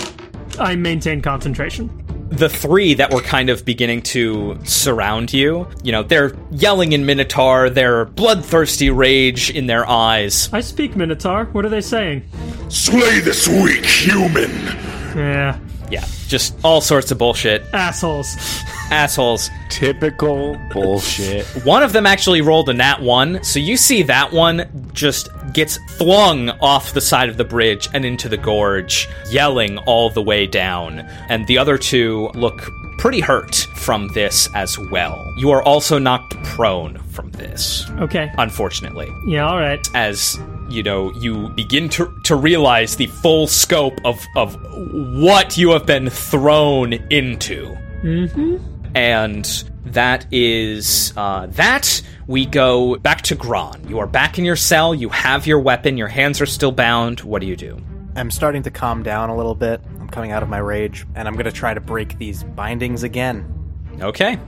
I maintain concentration. The three that were kind of beginning to surround you, you know, they're yelling in Minotaur, their bloodthirsty rage in their eyes. I speak Minotaur. What are they saying? Slay this weak human! Yeah. Yeah, just all sorts of bullshit. Assholes. Assholes. Typical bullshit. One of them actually rolled a nat one, so you see that one just gets flung off the side of the bridge and into the gorge, yelling all the way down. And the other two look pretty hurt from this as well. You are also knocked prone from this, Okay. unfortunately. Yeah, all right. As you know, you begin to to realize the full scope of, of what you have been thrown into. Mm-hmm. And that is uh, that. We go back to Gron. You are back in your cell. You have your weapon. Your hands are still bound. What do you do? I'm starting to calm down a little bit. I'm coming out of my rage, and I'm going to try to break these bindings again. Okay.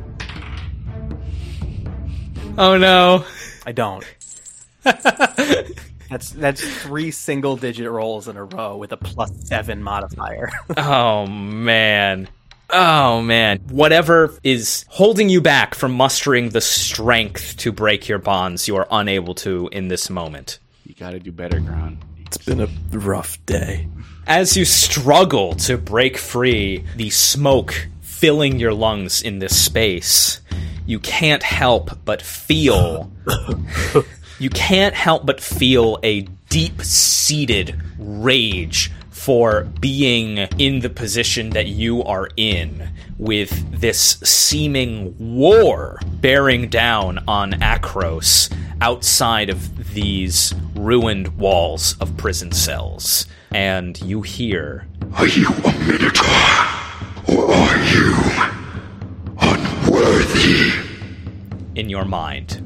Oh no. I don't. That's that's three single-digit rolls in a row with a plus seven modifier. Oh man. Oh, man. Whatever is holding you back from mustering the strength to break your bonds, you are unable to in this moment. You gotta do better, Gron. It's been a rough day. As you struggle to break free, the smoke filling your lungs in this space, you can't help but feel... you can't help but feel a deep-seated rage for being in the position that you are in, with this seeming war bearing down on Akros outside of these ruined walls of prison cells. And you hear... Are you a Minotaur? Or are you unworthy? in your mind.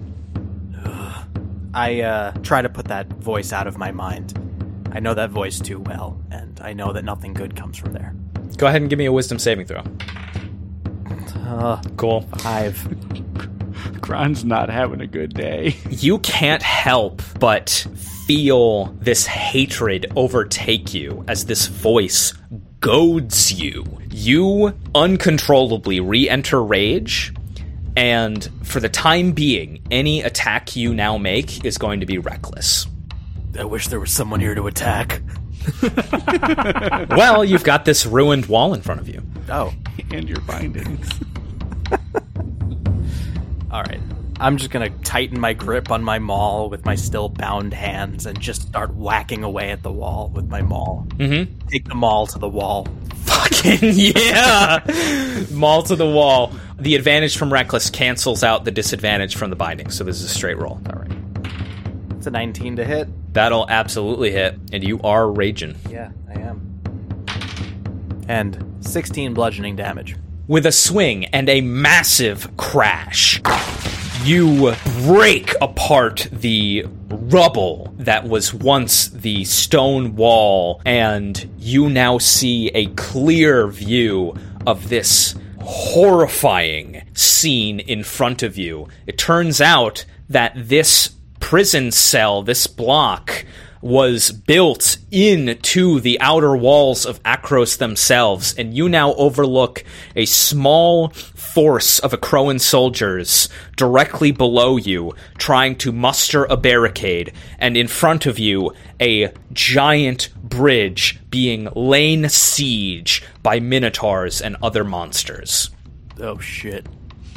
I uh, try to put that voice out of my mind. I know that voice too well, and I know that nothing good comes from there. Go ahead and give me a wisdom saving throw. Uh, cool. Five. Gron's not having a good day. You can't help but feel this hatred overtake you as this voice goads you. You uncontrollably re-enter rage, and for the time being, any attack you now make is going to be reckless. I wish there was someone here to attack. Well, you've got this ruined wall in front of you. Oh. And your bindings. Alright. I'm just gonna tighten my grip on my maul with my still bound hands and just start whacking away at the wall with my maul. Mm-hmm. Take the maul to the wall. Fucking yeah! Maul to the wall. The advantage from reckless cancels out the disadvantage from the binding, so this is a straight roll. Alright. It's a nineteen to hit. That'll absolutely hit, and you are raging. Yeah, I am. And sixteen bludgeoning damage. With a swing and a massive crash, you break apart the rubble that was once the stone wall, and you now see a clear view of this horrifying scene in front of you. It turns out that this prison cell, this block, was built into the outer walls of Akros themselves, and you now overlook a small force of Akroan soldiers directly below you, trying to muster a barricade, and in front of you, a giant bridge being lain siege by minotaurs and other monsters. Oh, shit.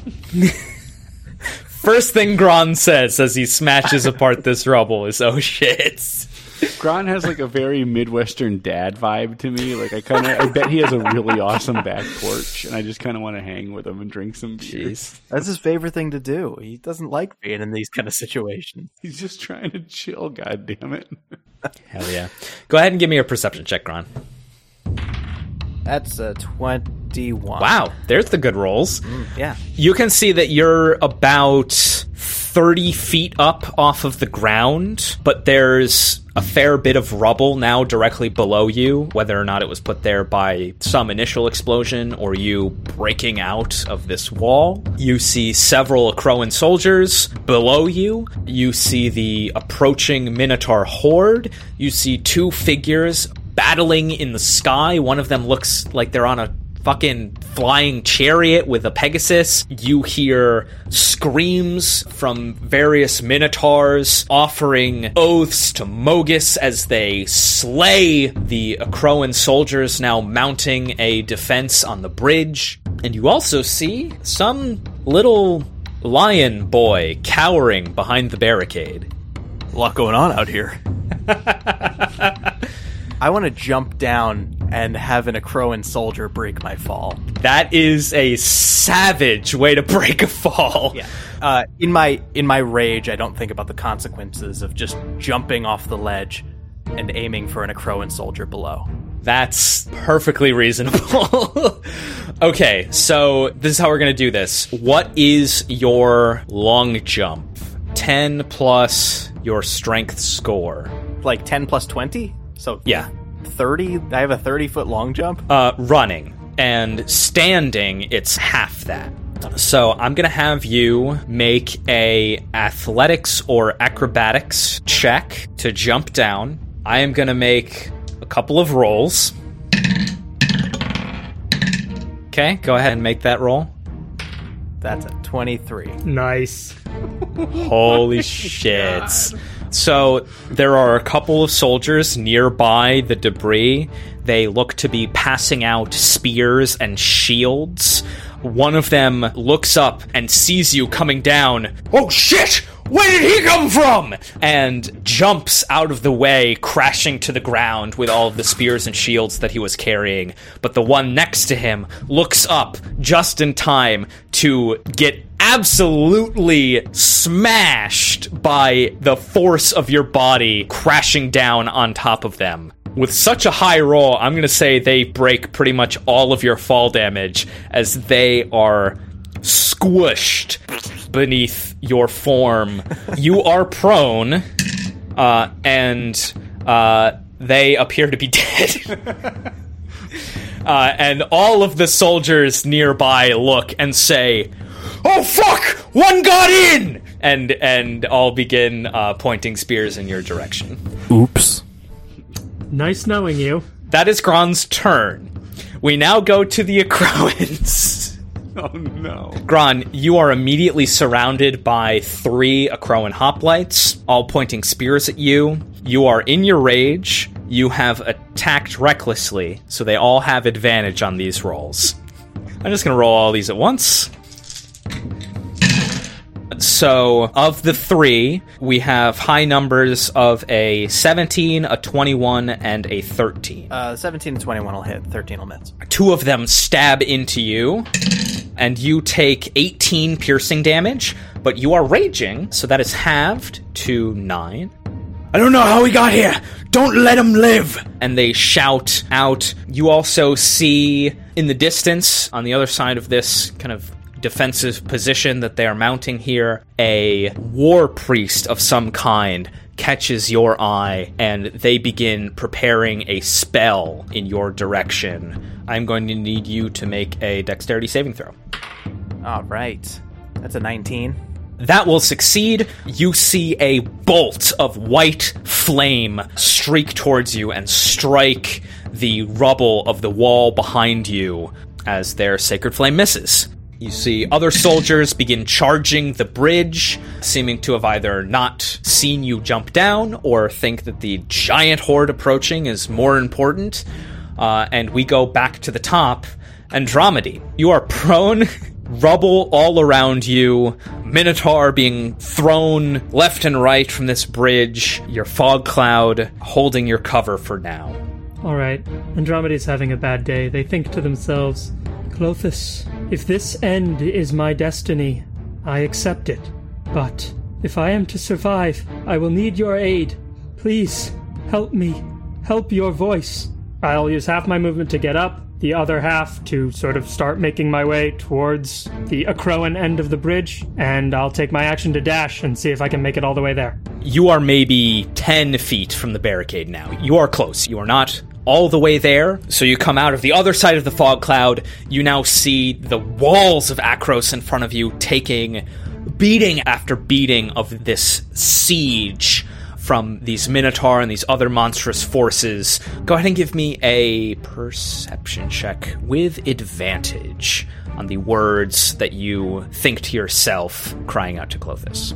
First thing Gron says as he smashes apart this rubble is, oh shit. Gron has like a very Midwestern dad vibe to me. Like I kind of, I bet he has a really awesome back porch, and I just kind of want to hang with him and drink some beer. Jeez. That's his favorite thing to do. He doesn't like being in these kind of situations. He's just trying to chill, God damn it. Hell yeah. Go ahead and give me a perception check, Gron. That's a twenty-one. Wow, there's the good rolls. Mm, yeah. You can see that you're about thirty feet up off of the ground, but there's a fair bit of rubble now directly below you, whether or not it was put there by some initial explosion or you breaking out of this wall. You see several Akroan soldiers below you. You see the approaching Minotaur horde. You see two figures battling in the sky. One of them looks like they're on a fucking flying chariot with a Pegasus. You hear screams from various minotaurs offering oaths to Mogus as they slay the Akroan soldiers now mounting a defense on the bridge. And you also see some little lion boy cowering behind the barricade. A lot going on out here. I want to jump down and have an Akroan soldier break my fall. That is a savage way to break a fall. Yeah. Uh, in my in my rage, I don't think about the consequences of just jumping off the ledge and aiming for an Akroan soldier below. That's perfectly reasonable. Okay, so this is how we're going to do this. What is your long jump? ten plus your strength score. Like ten plus twenty? So yeah. thirty? I have a thirty-foot long jump? Uh, running. And standing, it's half that. So I'm going to have you make a athletics or acrobatics check to jump down. I am going to make a couple of rolls. Okay, go ahead and make that roll. That's a twenty-three. Nice. Holy shit. So there are a couple of soldiers nearby the debris. They look to be passing out spears and shields. One of them looks up and sees you coming down. Oh shit! Where did he come from? And jumps out of the way, crashing to the ground with all of the spears and shields that he was carrying. But the one next to him looks up just in time to get absolutely smashed by the force of your body crashing down on top of them. With such a high roll, I'm going to say they break pretty much all of your fall damage as they are squished beneath your form. You are prone, uh, and uh, they appear to be dead. uh, and all of the soldiers nearby look and say, "Oh fuck! One got in!" And and all begin uh, pointing spears in your direction. Oops. Nice knowing you. That is Gron's turn. We now go to the Acroans. Oh no. Gron, you are immediately surrounded by three Acroan hoplites, all pointing spears at you. You are in your rage. You have attacked recklessly, so they all have advantage on these rolls. I'm just going to roll all these at once. So, of the three, we have high numbers of a seventeen, a twenty-one, and a thirteen. Uh, seventeen and twenty-one will hit, thirteen will miss. Two of them stab into you, and you take eighteen piercing damage, but you are raging, so that is halved to nine. I don't know how he got here. Don't let him live. And they shout out. You also see in the distance, on the other side of this kind of defensive position that they are mounting here, a war priest of some kind catches your eye, and they begin preparing a spell in your direction. I'm going to need you to make a dexterity saving throw. All right. That's a nineteen. That will succeed. You see a bolt of white flame streak towards you and strike the rubble of the wall behind you as their sacred flame misses. You see other soldiers begin charging the bridge, seeming to have either not seen you jump down or think that the giant horde approaching is more important. Uh, and we go back to the top. Andromedy, you are prone, rubble all around you, Minotaur being thrown left and right from this bridge, your fog cloud holding your cover for now. All right, Andromeda's having a bad day. They think to themselves, Clothis, if this end is my destiny, I accept it. But if I am to survive, I will need your aid. Please, help me. Help your voice. I'll use half my movement to get up, the other half to sort of start making my way towards the Acroan end of the bridge, and I'll take my action to dash and see if I can make it all the way there. You are maybe ten feet from the barricade now. You are close. You are not all the way there. So you come out of the other side of the fog cloud. You now see the walls of Akros in front of you taking beating after beating of this siege from these Minotaur and these other monstrous forces. Go ahead and give me a perception check with advantage on the words that you think to yourself, crying out to Clothis.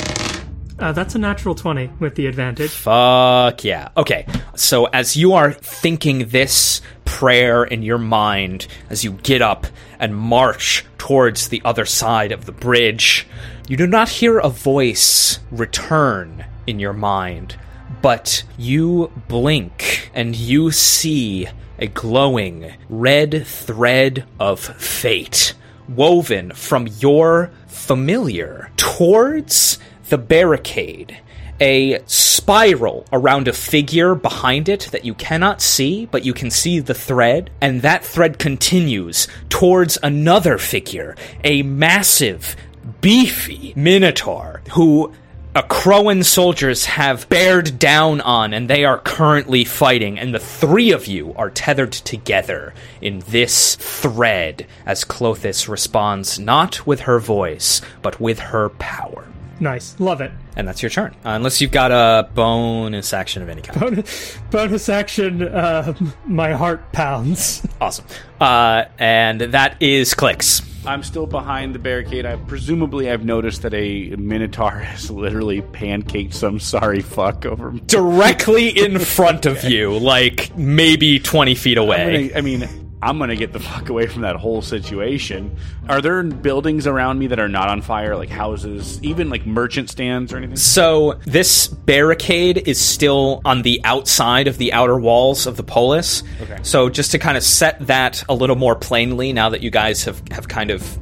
Uh, that's a natural twenty with the advantage. Fuck yeah. Okay, so as you are thinking this prayer in your mind, as you get up and march towards the other side of the bridge, you do not hear a voice return in your mind, but you blink and you see a glowing red thread of fate woven from your familiar towards the barricade, a spiral around a figure behind it that you cannot see, but you can see the thread, and that thread continues towards another figure, a massive, beefy Minotaur who Acroan soldiers have bared down on, and they are currently fighting, and the three of you are tethered together in this thread as Clothis responds not with her voice, but with her power. Nice. Love it. And that's your turn. Uh, unless you've got a bonus action of any kind. Bonus, bonus action, uh, my heart pounds. Awesome. Uh, and that is Clicks. I'm still behind the barricade. I presumably I've noticed that a Minotaur has literally pancaked some sorry fuck over me. Directly in front of you, like maybe twenty feet away. Gonna, I mean, I'm going to get the fuck away from that whole situation. Are there buildings around me that are not on fire, like houses, even like merchant stands or anything? So this barricade is still on the outside of the outer walls of the polis. Okay. So just to kind of set that a little more plainly, now that you guys have, have kind of,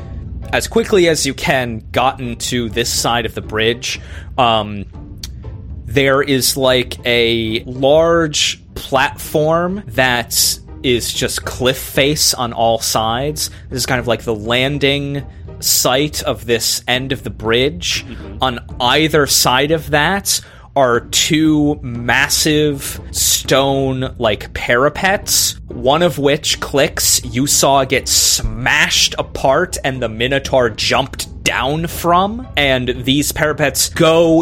as quickly as you can, gotten to this side of the bridge, um, there is like a large platform that's is just cliff face on all sides. This is kind of like the landing site of this end of the bridge. Mm-hmm. On either side of that are two massive stone, like, parapets, one of which, Clicks, you saw get smashed apart and the Minotaur jumped down from, and these parapets go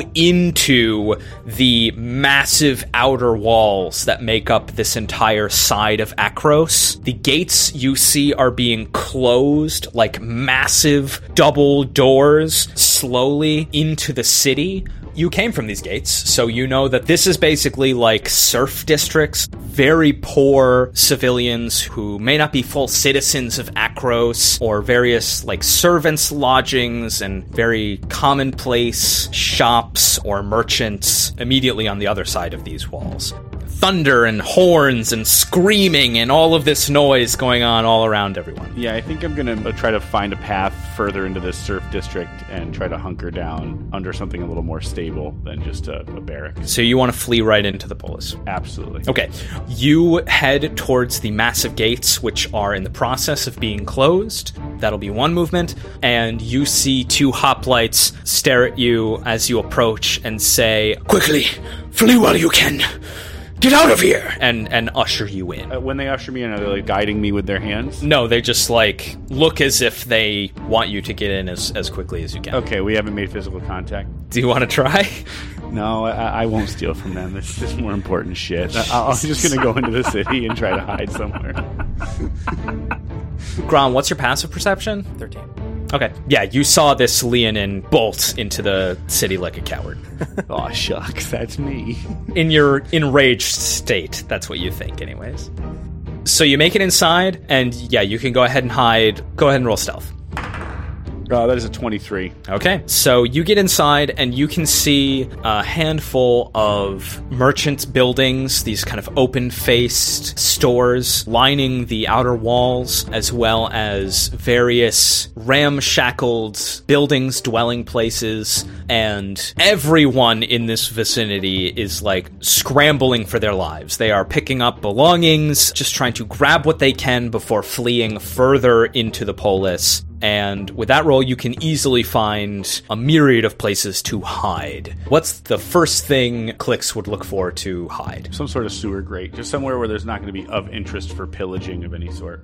into the massive outer walls that make up this entire side of Akros. The gates you see are being closed like massive double doors slowly into the city. You came from these gates, so you know that this is basically like serf districts, very poor civilians who may not be full citizens of Akros, or various like servants' lodgings and very commonplace shops or merchants immediately on the other side of these walls. Thunder and horns and screaming and all of this noise going on all around everyone. Yeah, I think I'm going to try to find a path further into this serf district and try to hunker down under something a little more stable than just a, a barrack. So you want to flee right into the polis? Absolutely. Okay. You head towards the massive gates, which are in the process of being closed. That'll be one movement. And you see two hoplites stare at you as you approach and say, "Quickly, flee while you can. Get out of here!" And and usher you in. Uh, when they usher me in, are they like guiding me with their hands? No, they just like look as if they want you to get in as, as quickly as you can. Okay, we haven't made physical contact. Do you want to try? No, I, I won't steal from them. This is more important shit. I, I'm just going to go into the city and try to hide somewhere. Grom, what's your passive perception? thirteen. Okay. Yeah, you saw this Leonin bolt into the city like a coward. Aw, shucks, that's me. In your enraged state, that's what you think anyways. So you make it inside, and yeah, you can go ahead and hide. Go ahead and roll stealth. Uh, that is a twenty-three. Okay, so you get inside and you can see a handful of merchant buildings, these kind of open-faced stores lining the outer walls, as well as various ramshackled buildings, dwelling places, and everyone in this vicinity is like scrambling for their lives. They are picking up belongings, just trying to grab what they can before fleeing further into the polis. And with that roll, you can easily find a myriad of places to hide. What's the first thing Clicks would look for to hide? Some sort of sewer grate. Just somewhere where there's not going to be of interest for pillaging of any sort.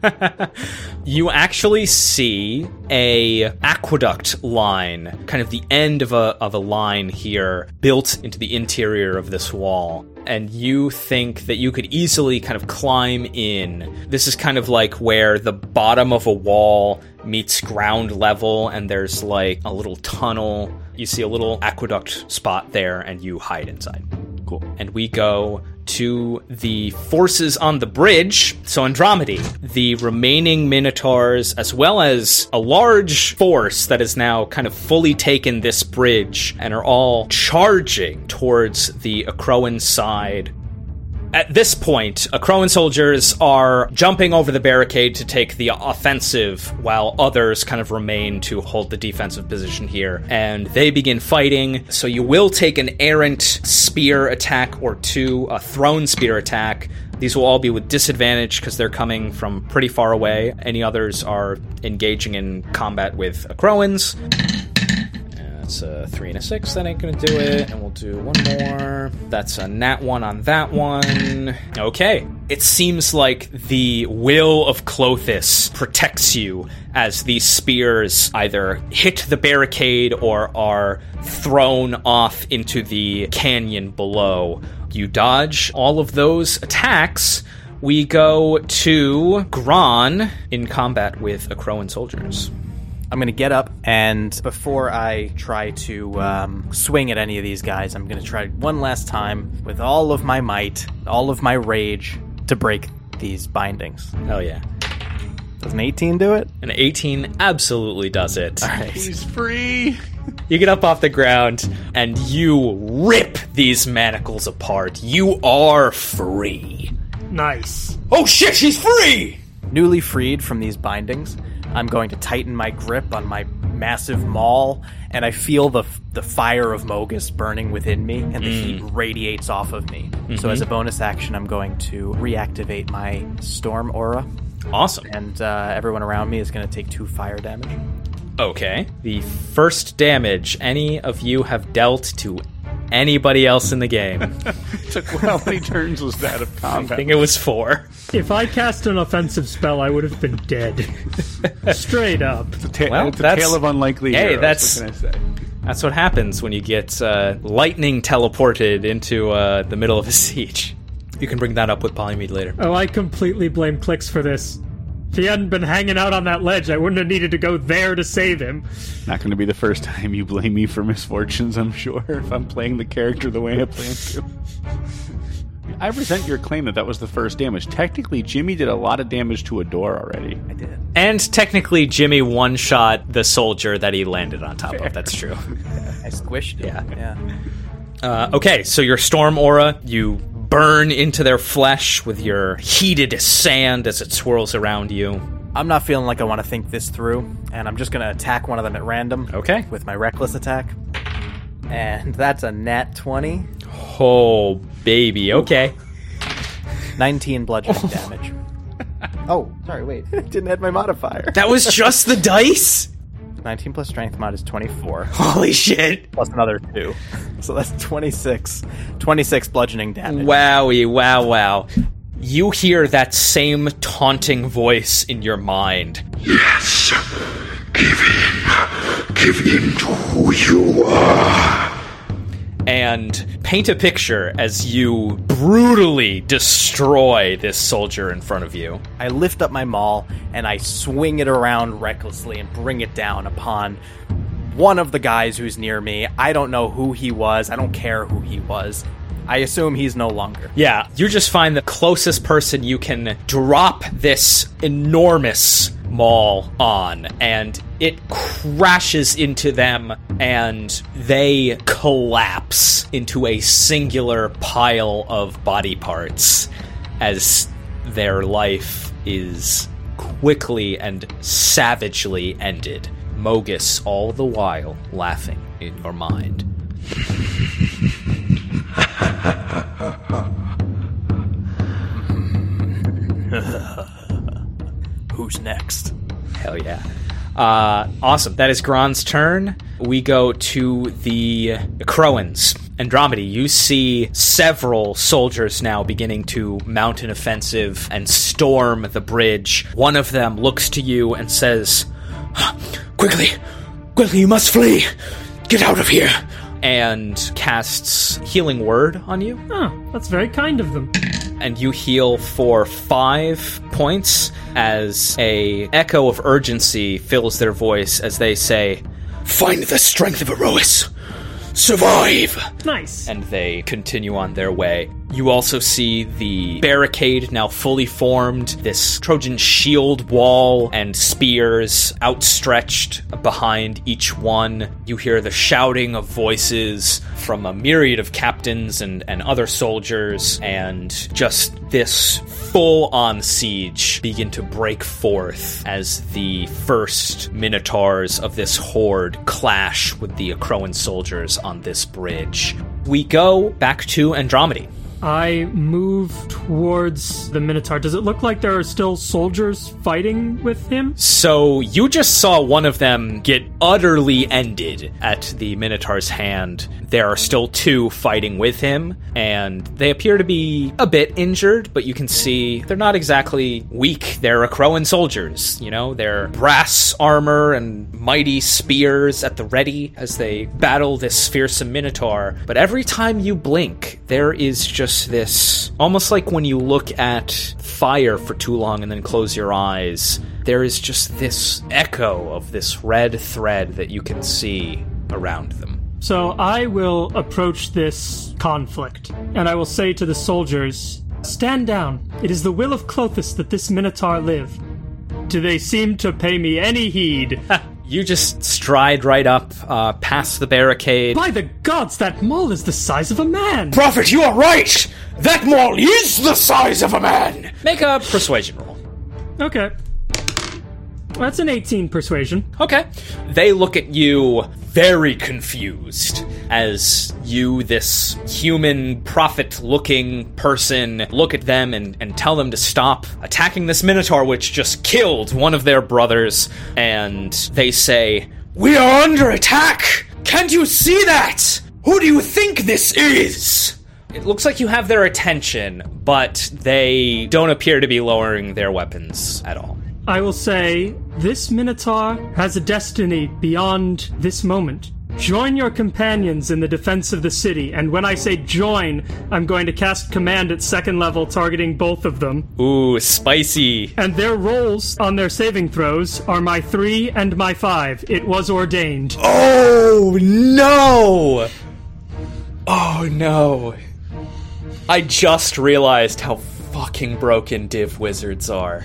You actually see a aqueduct line, kind of the end of a of a line here, built into the interior of this wall. And you think that you could easily kind of climb in. This is kind of like where the bottom of a wall meets ground level, and there's like a little tunnel. You see a little aqueduct spot there, and you hide inside. Cool. And we go to the forces on the bridge. So Andromedy, the remaining Minotaurs, as well as a large force that has now kind of fully taken this bridge and are all charging towards the Akroan side. At this point, Akroan soldiers are jumping over the barricade to take the offensive, while others kind of remain to hold the defensive position here. And they begin fighting, so you will take an errant spear attack or two, a thrown spear attack. These will all be with disadvantage because they're coming from pretty far away. Any others are engaging in combat with Akroans. That's a three and a six. That ain't gonna do it. And we'll do one more. That's a nat one on that one. Okay. It seems like the will of Clothis protects you as these spears either hit the barricade or are thrown off into the canyon below. You dodge all of those attacks. We go to Gron in combat with Akroan soldiers. I'm going to get up, and before I try to um, swing at any of these guys, I'm going to try one last time with all of my might, all of my rage, to break these bindings. Hell yeah. Does an eighteen do it? An eighteen absolutely does it. All right. He's free. You get up off the ground, and you rip these manacles apart. You are free. Nice. Oh shit, she's free! Newly freed from these bindings, I'm going to tighten my grip on my massive maul, and I feel the the fire of Mogus burning within me, and the Mm. heat radiates off of me. Mm-hmm. So as a bonus action, I'm going to reactivate my Storm Aura, Awesome. and uh, everyone around me is going to take two fire damage. Okay. The first damage any of you have dealt to anybody else in the game. Took how many turns was that of I combat? think it was four. If I cast an offensive spell, I would have been dead. Straight up. It's a, ta- Well, it's a that's- tale of unlikely hey, heroes. that's- What can I say? That's what happens when you get uh, lightning teleported into uh, the middle of a siege. You can bring that up with Polymede later. Oh, I completely blame Clicks for this. If he hadn't been hanging out on that ledge, I wouldn't have needed to go there to save him. Not going to be the first time you blame me for misfortunes, I'm sure, if I'm playing the character the way I plan to. I resent your claim that that was the first damage. Technically, Jimmy did a lot of damage to a door already. I did. And technically, Jimmy one-shot the soldier that he landed on top Fair. of. That's true. I squished it. Yeah. Yeah. Uh, okay, so your storm aura, you burn into their flesh with your heated sand as it swirls around you. I'm not feeling like I want to think this through, and I'm just going to attack one of them at random. Okay. With my reckless attack. And that's a nat twenty. Oh, baby. Okay. nineteen bludgeoning damage. Oh, sorry, wait. Didn't add my modifier. That was just the dice? nineteen plus strength mod is twenty-four. Holy shit. Plus another two. So that's twenty-six. twenty-six bludgeoning damage. Wowie, wow, wow. You hear that same taunting voice in your mind. Yes. Give in. Give in to who you are. And paint a picture as you brutally destroy this soldier in front of you. I lift up my maul, and I swing it around recklessly and bring it down upon one of the guys who's near me. I don't know who he was. I don't care who he was. I assume he's no longer. Yeah, you just find the closest person you can drop this enormous maul on, and it crashes into them, and they collapse into a singular pile of body parts as their life is quickly and savagely ended. Mogus all the while laughing in your mind. Who's next? Hell yeah. Uh, awesome. That is Gron's turn. We go to the Croans. Andromeda, you see several soldiers now beginning to mount an offensive and storm the bridge. One of them looks to you and says, "Quickly! Quickly, you must flee! Get out of here!" And casts Healing Word on you. Oh, that's very kind of them. And you heal for five points as a echo of urgency fills their voice as they say, "Find the strength of Erois! Survive!" Nice. And they continue on their way. You also see the barricade now fully formed, this Trojan shield wall and spears outstretched behind each one. You hear the shouting of voices from a myriad of captains and, and other soldiers, and just this full-on siege begin to break forth as the first minotaurs of this horde clash with the Akroan soldiers on this bridge. We go back to Andromeda. I move towards the Minotaur. Does it look like there are still soldiers fighting with him? So you just saw one of them get utterly ended at the Minotaur's hand. There are still two fighting with him, and they appear to be a bit injured, but you can see they're not exactly weak. They're Akroan soldiers, you know? They're brass armor and mighty spears at the ready as they battle this fearsome Minotaur. But every time you blink, there is just this, almost like when you look at fire for too long and then close your eyes, there is just this echo of this red thread that you can see around them. So I will approach this conflict, and I will say to the soldiers, "Stand down. It is the will of Clothis that this Minotaur live. Do they seem to pay me any heed?" You just stride right up, uh, past the barricade. By the gods, that maul is the size of a man! Prophet, you are right! That maul is the size of a man! Make a persuasion roll. Okay. That's an eighteen persuasion. Okay. They look at you very confused as you, this human prophet-looking person, look at them and, and tell them to stop attacking this Minotaur, which just killed one of their brothers, and they say, "We are under attack! Can't you see that? Who do you think this is?" It looks like you have their attention, but they don't appear to be lowering their weapons at all. I will say, this Minotaur has a destiny beyond this moment. Join your companions in the defense of the city, and when I say join, I'm going to cast command at second level, targeting both of them. Ooh, spicy. And their rolls on their saving throws are my three and my five. It was ordained. Oh, no! Oh, no. I just realized how fucking broken Div Wizards are.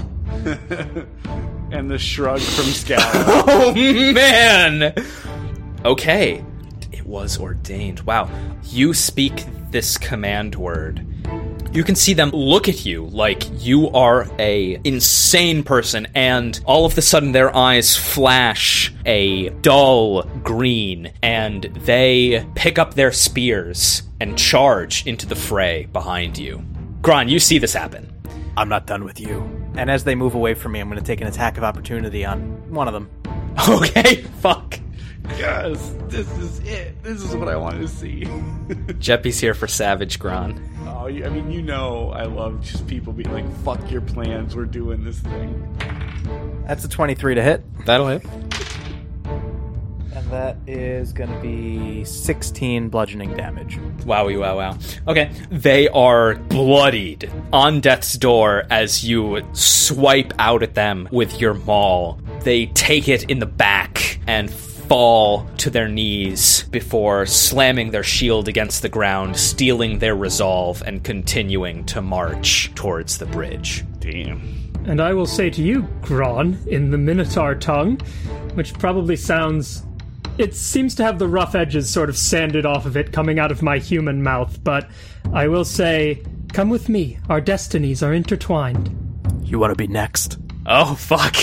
And the shrug from Scout. Oh, man! Okay. It was ordained. Wow. You speak this command word. You can see them look at you like you are a insane person, and all of a sudden their eyes flash a dull green, and they pick up their spears and charge into the fray behind you. Gron, you see this happen. I'm not done with you. And as they move away from me, I'm going to take an attack of opportunity on one of them. Okay, fuck. Yes, this is it. This is what I wanted to see. Jeppy's here for Savage Gron. Oh, I mean, you know I love just people being like, fuck your plans, we're doing this thing. That's a twenty-three to hit. That'll hit. And that is going to be sixteen bludgeoning damage. Wowie, wow, wow. Okay. They are bloodied on death's door as you swipe out at them with your maul. They take it in the back and fall to their knees before slamming their shield against the ground, stealing their resolve, and continuing to march towards the bridge. Damn. And I will say to you, Gron, in the Minotaur tongue, which probably sounds... It seems to have the rough edges sort of sanded off of it coming out of my human mouth, but I will say, come with me. Our destinies are intertwined. You want to be next? Oh, fuck.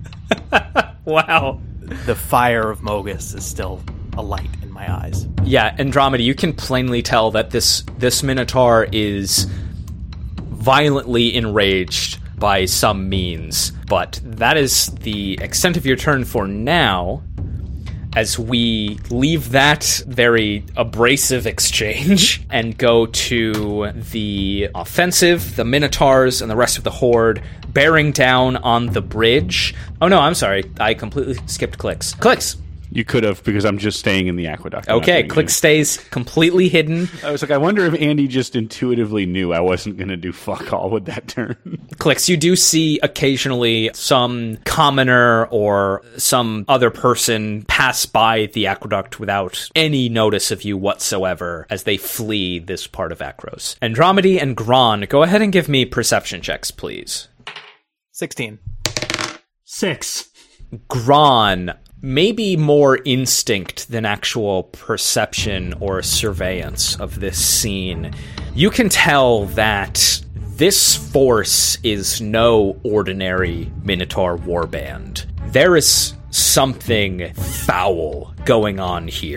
Wow. The fire of Mogis is still alight in my eyes. Yeah, Andromeda, you can plainly tell that this, this Minotaur is violently enraged by some means, but that is the extent of your turn for now. As we leave that very abrasive exchange and go to the offensive, the Minotaurs and the rest of the Horde bearing down on the bridge. Oh no, I'm sorry. I completely skipped Clicks. Clicks! You could have, because I'm just staying in the aqueduct. Okay, Click stays completely hidden. I was like, I wonder if Andy just intuitively knew I wasn't going to do fuck all with that turn. Clicks, you do see occasionally some commoner or some other person pass by the aqueduct without any notice of you whatsoever as they flee this part of Akros. Andromedy and Gron, go ahead and give me perception checks, please. sixteen. Six. Gron, maybe more instinct than actual perception or surveillance of this scene. You can tell that this force is no ordinary Minotaur warband. There is something foul going on here.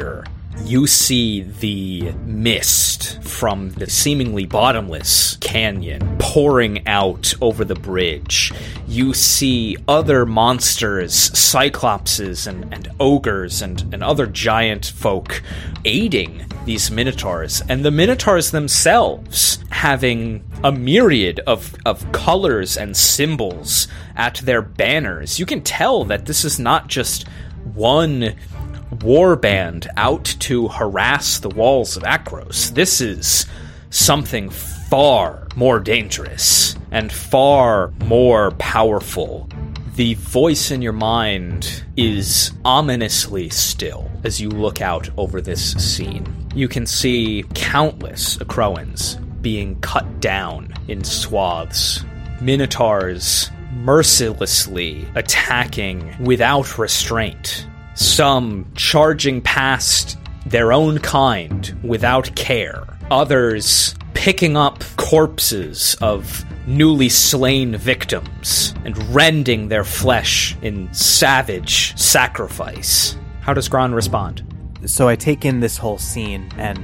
you see the mist from the seemingly bottomless canyon pouring out over the bridge. You see other monsters, cyclopses and, and ogres and, and other giant folk aiding these minotaurs, and the minotaurs themselves having a myriad of, of colors and symbols at their banners. You can tell that this is not just one war band out to harass the walls of Akros. This is something far more dangerous and far more powerful. The voice in your mind is ominously still as you look out over this scene. You can see countless Akroans being cut down in swaths. Minotaurs mercilessly attacking without restraint. Some charging past their own kind without care. Others picking up corpses of newly slain victims and rending their flesh in savage sacrifice. How does Gron respond? So I take in this whole scene and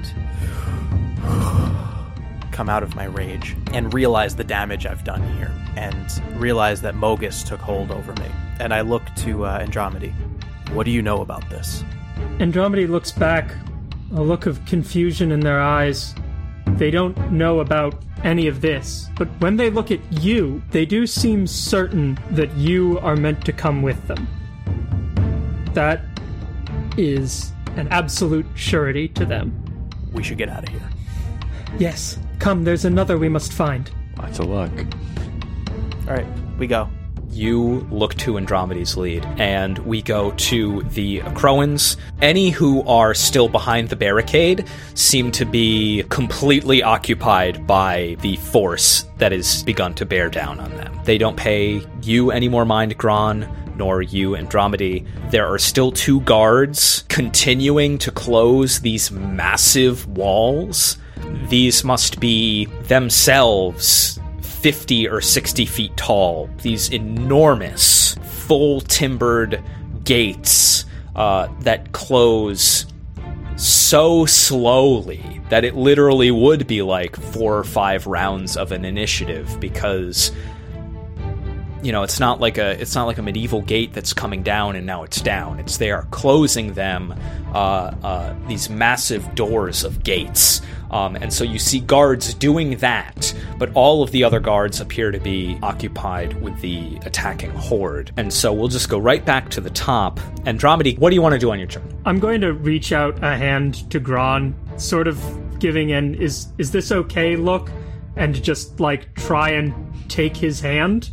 come out of my rage and realize the damage I've done here and realize that Mogis took hold over me. And I look to uh, Andromedy. What do you know about this? Andromedy looks back, a look of confusion in their eyes. They don't know about any of this, but when they look at you, they do seem certain that you are meant to come with them. That is an absolute surety to them. We should get out of here. Yes, come, there's another we must find. Lots of luck. All right, we go. You look to Andromeda's lead, and we go to the Akroans. Any who are still behind the barricade seem to be completely occupied by the force that has begun to bear down on them. They don't pay you any more mind, Gron, nor you, Andromedy. There are still two guards continuing to close these massive walls. These must be themselves fifty or sixty feet tall. These enormous, full-timbered gates uh, that close so slowly that it literally would be like four or five rounds of an initiative, because you know, it's not like a it's not like a medieval gate that's coming down and now it's down. It's they are closing them, uh, uh, these massive doors of gates. Um, and so you see guards doing that, but all of the other guards appear to be occupied with the attacking horde. And so we'll just go right back to the top. Andromedy, what do you want to do on your turn? I'm going to reach out a hand to Gron, sort of giving an is is this okay look, and just like try and take his hand.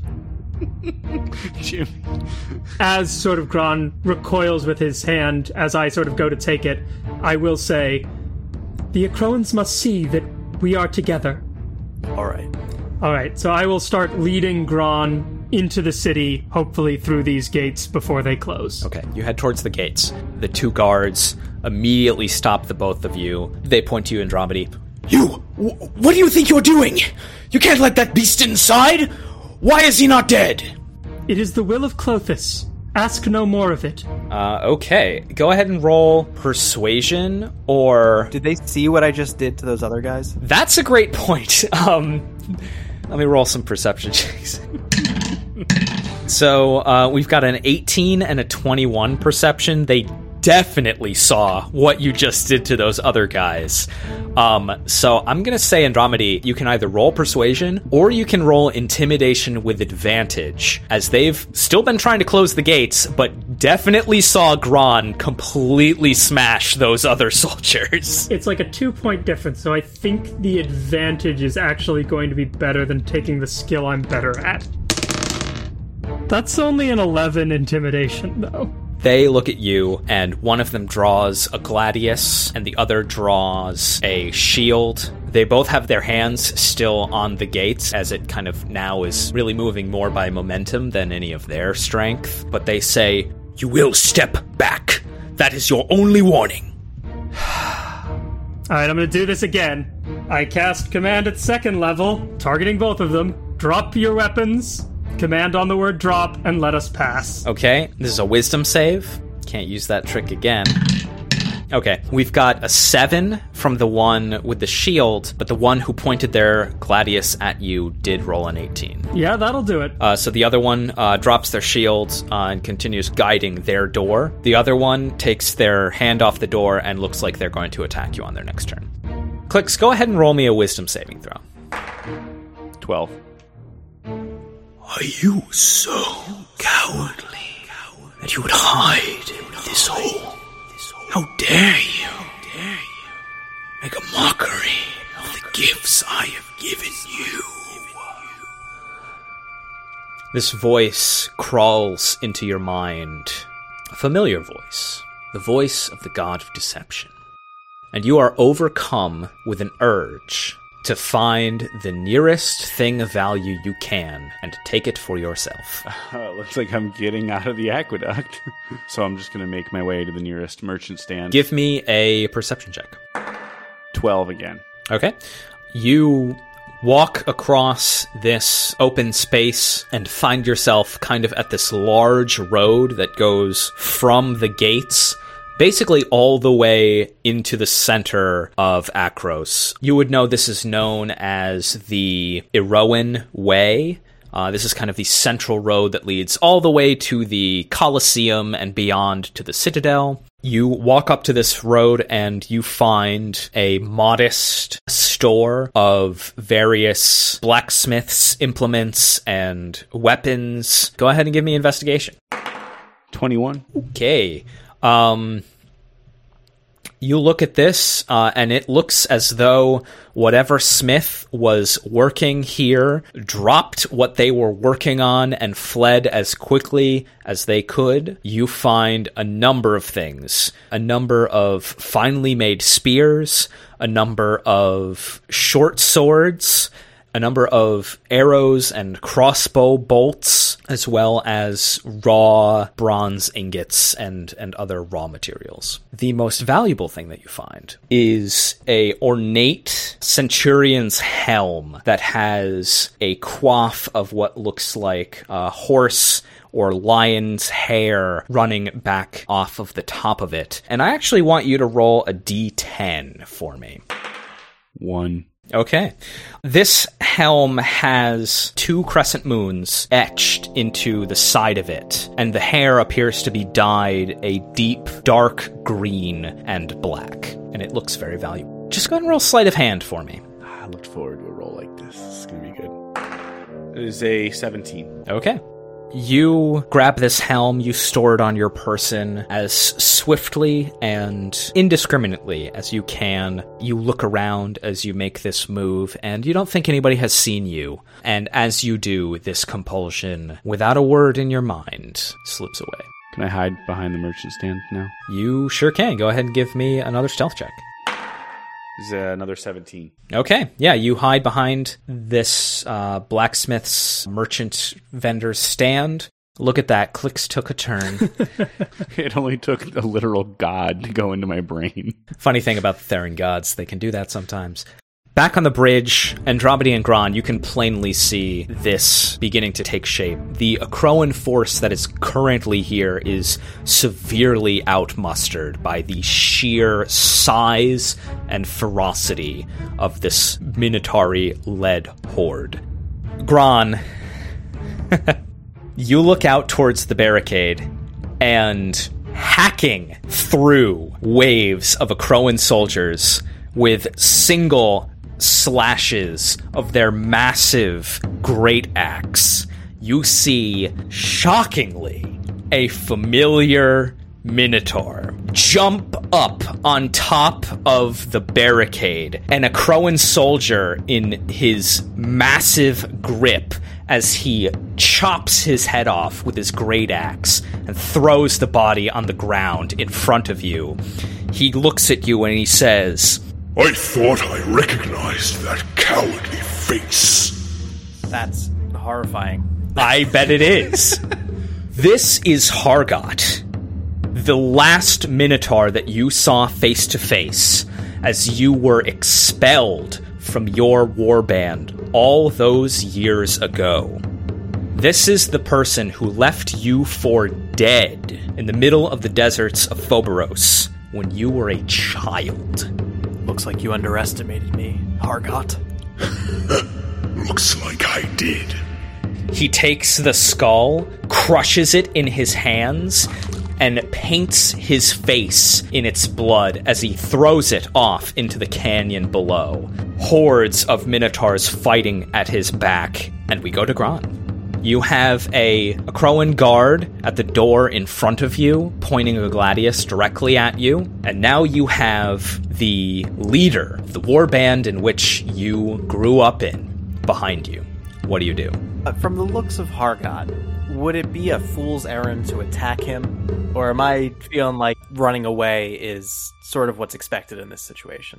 As sort of Gron recoils with his hand, as I sort of go to take it, I will say, the Akroans must see that we are together. All right. All right, so I will start leading Gron into the city, hopefully through these gates before they close. Okay, you head towards the gates. The two guards immediately stop the both of you. They point to you, Andromedy. You! W- what do you think you're doing? You can't let that beast inside! Why is he not dead? It is the will of Clothis. Ask no more of it. Uh, okay. Go ahead and roll persuasion, or... Did they see what I just did to those other guys? That's a great point. Um, let me roll some perception checks. So, uh, we've got an eighteen and a twenty-one perception. They definitely saw what you just did to those other guys. Um, so I'm going to say, Andromedy, you can either roll persuasion or you can roll intimidation with advantage, as they've still been trying to close the gates, but definitely saw Gron completely smash those other soldiers. It's like a two-point difference, so I think the advantage is actually going to be better than taking the skill I'm better at. That's only an eleven intimidation, though. They look at you, and one of them draws a gladius, and the other draws a shield. They both have their hands still on the gates, as it kind of now is really moving more by momentum than any of their strength. But they say, "You will step back. That is your only warning." Alright, I'm gonna do this again. I cast command at second level, targeting both of them. Drop your weapons. Command on the word drop, and let us pass. Okay, this is a wisdom save. Can't use that trick again. Okay, we've got a seven from the one with the shield, but the one who pointed their gladius at you did roll an eighteen. Yeah, that'll do it. Uh, so the other one uh, drops their shield uh, and continues guiding their door. The other one takes their hand off the door and looks like they're going to attack you on their next turn. Clicks, go ahead and roll me a wisdom saving throw. twelve. Are you so cowardly that you would hide in this hole? How dare you? Make a mockery of the gifts I have given you. This voice crawls into your mind. A familiar voice. The voice of the god of deception. And you are overcome with an urge to find the nearest thing of value you can and to take it for yourself. Uh, looks like I'm getting out of the aqueduct. So I'm just going to make my way to the nearest merchant stand. Give me a perception check. twelve again. Okay. You walk across this open space and find yourself kind of at this large road that goes from the gates basically all the way into the center of Akros. You would know this is known as the Iroan Way. Uh, this is kind of the central road that leads all the way to the Colosseum and beyond to the Citadel. You walk up to this road and you find a modest store of various blacksmiths, implements, and weapons. Go ahead and give me investigation. twenty-one. Okay. Um, you look at this, uh, and it looks as though whatever smith was working here dropped what they were working on and fled as quickly as they could. You find a number of things. A number of finely made spears, a number of short swords, a number of arrows and crossbow bolts, as well as raw bronze ingots and, and other raw materials. The most valuable thing that you find is a ornate centurion's helm that has a coif of what looks like a horse or lion's hair running back off of the top of it. And I actually want you to roll a d ten for me. One. Okay. This helm has two crescent moons etched into the side of it, and the hair appears to be dyed a deep, dark green and black, and it looks very valuable. Just go ahead and roll sleight of hand for me. I looked forward to a roll like this. This is going to be good. It is a seventeen. Okay. You grab this helm, you store it on your person as swiftly and indiscriminately as you can. You look around as you make this move, and you don't think anybody has seen you. And as you do, this compulsion, without a word in your mind, slips away. Can I hide behind the merchant stand now? You sure can. Go ahead and give me another stealth check. This is uh, another seventeen. Okay, yeah, you hide behind this uh, blacksmith's merchant vendor's stand. Look at that, Clicks took a turn. It only took a literal god to go into my brain. Funny thing about the Theran gods, they can do that sometimes. Back on the bridge, Andromeda and Gron, you can plainly see this beginning to take shape. The Akroan force that is currently here is severely outmustered by the sheer size and ferocity of this Minotauri-led horde. Gron, you look out towards the barricade, and hacking through waves of Akroan soldiers with single slashes of their massive great axe, you see, shockingly, a familiar Minotaur jump up on top of the barricade, and a Akroan soldier in his massive grip as he chops his head off with his great axe and throws the body on the ground in front of you. He looks at you and he says, I thought I recognized that cowardly face. That's horrifying. I bet it is. This is Hargot, the last Minotaur that you saw face to face as you were expelled from your warband all those years ago. This is the person who left you for dead in the middle of the deserts of Phoberos when you were a child. Looks like you underestimated me, Hargot. Looks like I did. He takes the skull, crushes it in his hands, and paints his face in its blood as he throws it off into the canyon below. Hordes of minotaurs fighting at his back, and we go to Gron. You have a, a Crowan guard at the door in front of you, pointing a gladius directly at you, and now you have the leader of the warband in which you grew up in behind you. What do you do? Uh, from the looks of Hargot, would it be a fool's errand to attack him? Or am I feeling like running away is sort of what's expected in this situation?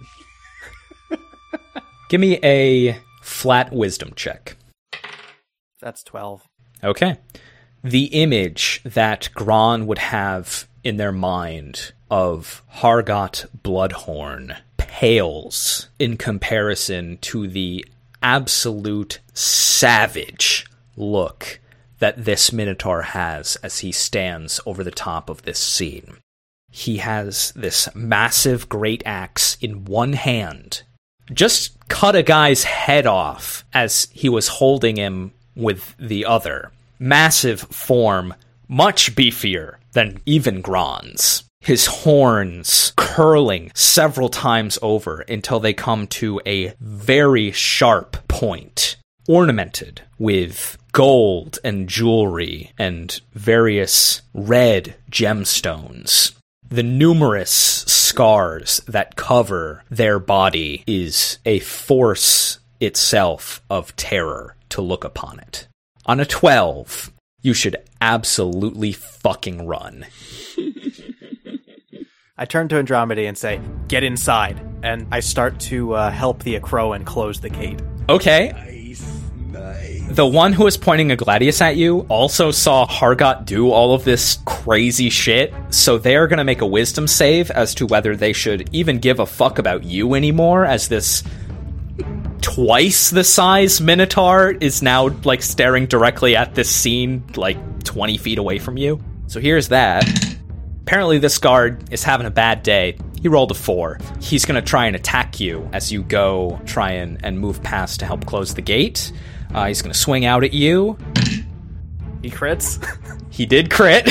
Give me a flat wisdom check. That's twelve. Okay. The image that Gron would have in their mind of Hargot Bloodhorn pales in comparison to the absolute savage look that this Minotaur has as he stands over the top of this scene. He has this massive great axe in one hand, just cut a guy's head off as he was holding him with the other. Massive form, much beefier than even Gron's. His horns curling several times over until they come to a very sharp point, ornamented with gold and jewelry and various red gemstones. The numerous scars that cover their body is a force itself of terror to look upon it. On a twelve, you should absolutely fucking run. I turn to Andromeda and say, get inside. And I start to uh, help the Acroan close the gate. Okay. Nice, nice. The one who was pointing a gladius at you also saw Hargot do all of this crazy shit, so they're gonna make a wisdom save as to whether they should even give a fuck about you anymore, as this twice the size Minotaur is now, like, staring directly at this scene, like, twenty feet away from you. So here's that. Apparently this guard is having a bad day. He rolled a four. He's going to try and attack you as you go try and, and move past to help close the gate. Uh, he's going to swing out at you. He crits? He did crit.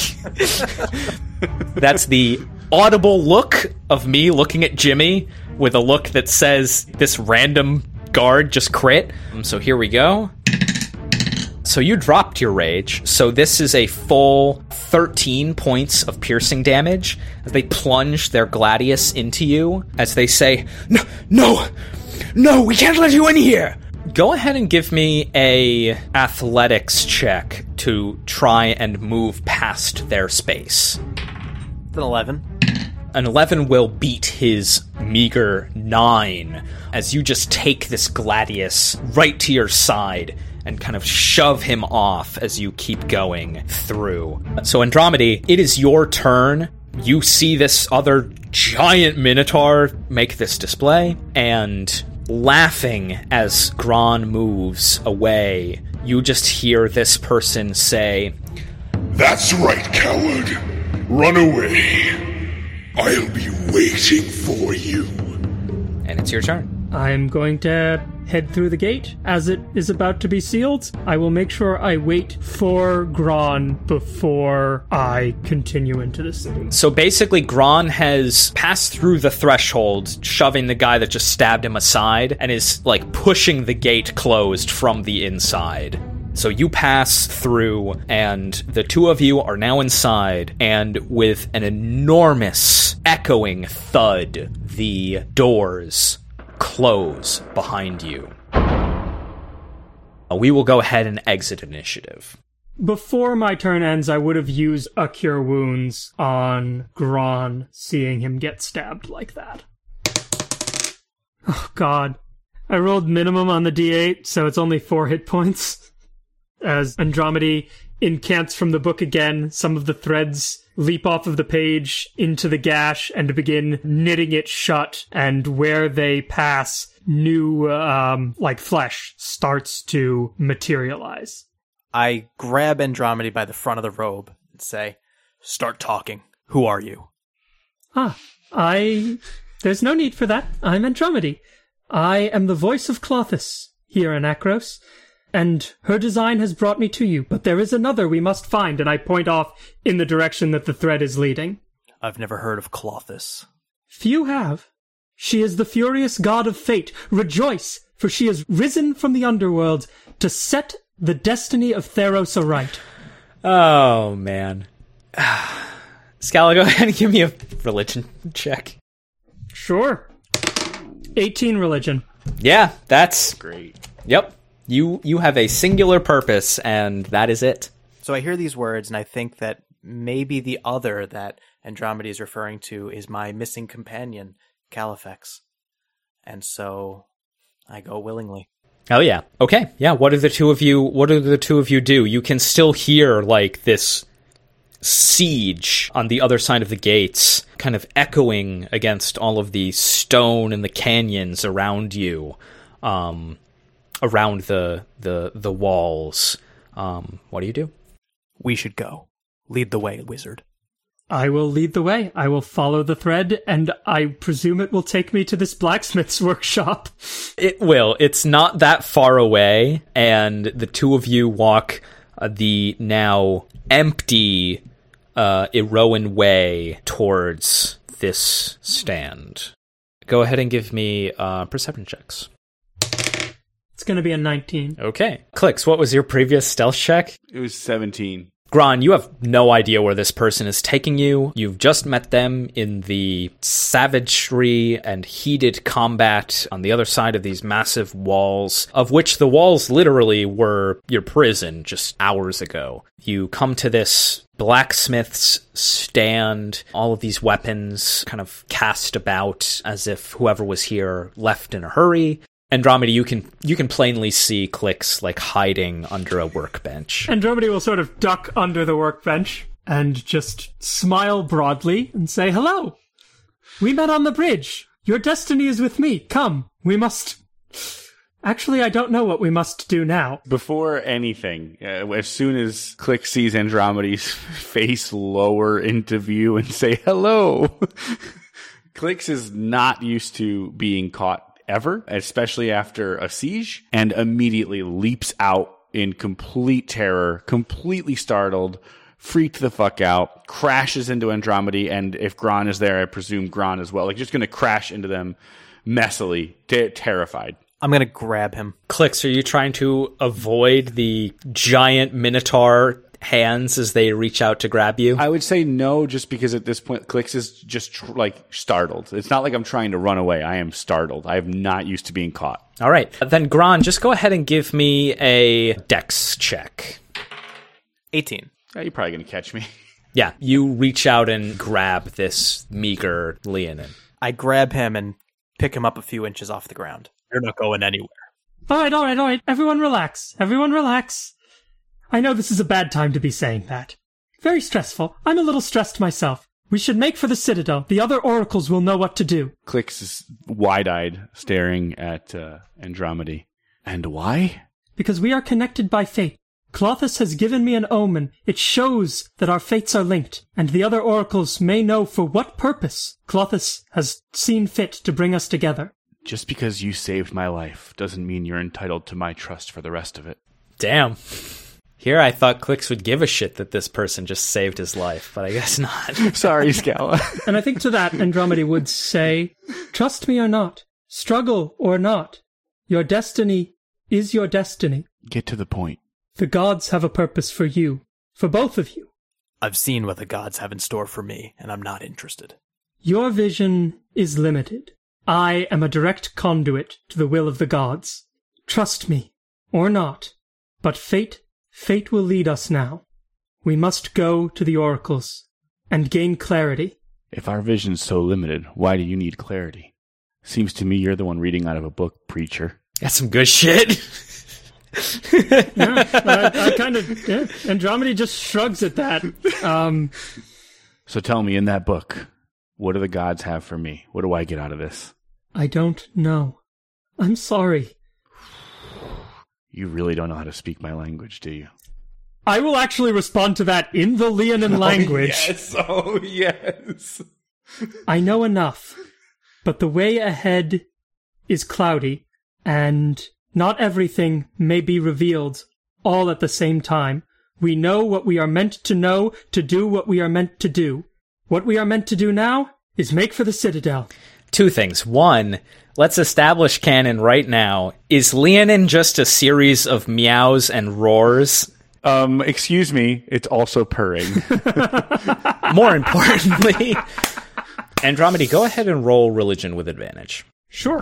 That's the audible look of me looking at Jimmy with a look that says this random guard just crit. So here we go. So you dropped your rage, so this is a full thirteen points of piercing damage as they plunge their gladius into you, as they say, No, no, no, we can't let you in here! Go ahead and give me a athletics check to try and move past their space. It's an eleven. An eleven will beat his meager nine, as you just take this gladius right to your side and kind of shove him off as you keep going through. So Andromeda, it is your turn. You see this other giant Minotaur make this display, and laughing as Gron moves away, you just hear this person say, That's right, coward. Run away. I'll be waiting for you. And it's your turn. I'm going to head through the gate. As it is about to be sealed, I will make sure I wait for Gron before I continue into the city. So basically, Gron has passed through the threshold, shoving the guy that just stabbed him aside, and is, like, pushing the gate closed from the inside. So you pass through, and the two of you are now inside, and with an enormous echoing thud, the doors close behind you. We will go ahead and exit initiative. Before my turn ends, I would have used a Cure Wounds on Gron, seeing him get stabbed like that. Oh, God. I rolled minimum on the D eight, so it's only four hit points. As Andromeda incants from the book again, some of the threads leap off of the page into the gash and begin knitting it shut, and where they pass, new, um, like, flesh starts to materialize. I grab Andromeda by the front of the robe and say, Start talking. Who are you? Ah, I... There's no need for that. I'm Andromedy. I am the voice of Klothys here in Akros, and her design has brought me to you, but there is another we must find, and I point off in the direction that the thread is leading. I've never heard of Klothys. Few have. She is the furious god of fate. Rejoice, for she has risen from the underworld to set the destiny of Theros aright. Oh, man. Scala, go ahead and give me a religion check. Sure. eighteen religion. Yeah, that's... Great. Yep. You you have a singular purpose, and that is it. So I hear these words, and I think that maybe the other that Andromeda is referring to is my missing companion, Califex. And so I go willingly. Oh yeah. Okay. Yeah. What do the two of you? What do the two of you do? You can still hear like this siege on the other side of the gates, kind of echoing against all of the stone and the canyons around you, um, around the the the walls. Um, what do you do? We should go. Lead the way, wizard. I will lead the way. I will follow the thread, and I presume it will take me to this blacksmith's workshop. It will. It's not that far away, and the two of you walk uh, the now empty uh, Iroan way towards this stand. Go ahead and give me uh, perception checks. It's going to be a nineteen. Okay. Clicks, what was your previous stealth check? It was seventeen. Gron, you have no idea where this person is taking you. You've just met them in the savagery and heated combat on the other side of these massive walls, of which the walls literally were your prison just hours ago. You come to this blacksmith's stand, all of these weapons kind of cast about as if whoever was here left in a hurry. Andromeda, you can you can plainly see Clicks like hiding under a workbench. Andromeda will sort of duck under the workbench and just smile broadly and say, "Hello, we met on the bridge. Your destiny is with me. Come, we must..." Actually, I don't know what we must do now. Before anything, uh, as soon as Click sees Andromeda's face lower into view and say hello, Clicks is not used to being caught ever, especially after a siege, and immediately leaps out in complete terror, completely startled, freaked the fuck out, crashes into Andromeda, and if Gron is there, I presume Gron as well, like just going to crash into them messily, t- terrified. I'm going to grab him. Clicks, are you trying to avoid the giant minotaur hands as they reach out to grab you? I would say no, just because at this point, Clicks is just tr- like startled. It's not like I'm trying to run away. I am startled. I am not used to being caught. All right. Then, Gron, just go ahead and give me a dex check. eighteen. Oh, you're probably going to catch me. Yeah, you reach out and grab this meager Leonin. I grab him and pick him up a few inches off the ground. You're not going anywhere. All right, all right, all right. Everyone relax. Everyone relax. I know this is a bad time to be saying that. Very stressful. I'm a little stressed myself. We should make for the Citadel. The other oracles will know what to do. Clicks is wide-eyed, staring at uh, Andromeda. And why? Because we are connected by fate. Klothys has given me an omen. It shows that our fates are linked, and the other oracles may know for what purpose Klothys has seen fit to bring us together. Just because you saved my life doesn't mean you're entitled to my trust for the rest of it. Damn. Here I thought Clicks would give a shit that this person just saved his life, but I guess not. Sorry, Scala. And I think to that, Andromeda would say, trust me or not, struggle or not, your destiny is your destiny. Get to the point. The gods have a purpose for you, for both of you. I've seen what the gods have in store for me, and I'm not interested. Your vision is limited. I am a direct conduit to the will of the gods. Trust me, or not, but fate Fate will lead us now. We must go to the oracles and gain clarity. If our vision's so limited, why do you need clarity? Seems to me you're the one reading out of a book, preacher. That's some good shit. yeah, I, I kind of... Yeah, Andromeda just shrugs at that. Um, so tell me, in that book, what do the gods have for me? What do I get out of this? I don't know. I'm sorry. You really don't know how to speak my language, do you? I will actually respond to that in the Leonin language. Oh, yes. Oh, yes. I know enough, but the way ahead is cloudy, and not everything may be revealed all at the same time. We know what we are meant to know to do what we are meant to do. What we are meant to do now is make for the Citadel. Two things. One, let's establish canon right now. Is Leonin just a series of meows and roars? Um, excuse me, it's also purring. More importantly, Andromedy, go ahead and roll religion with advantage. Sure.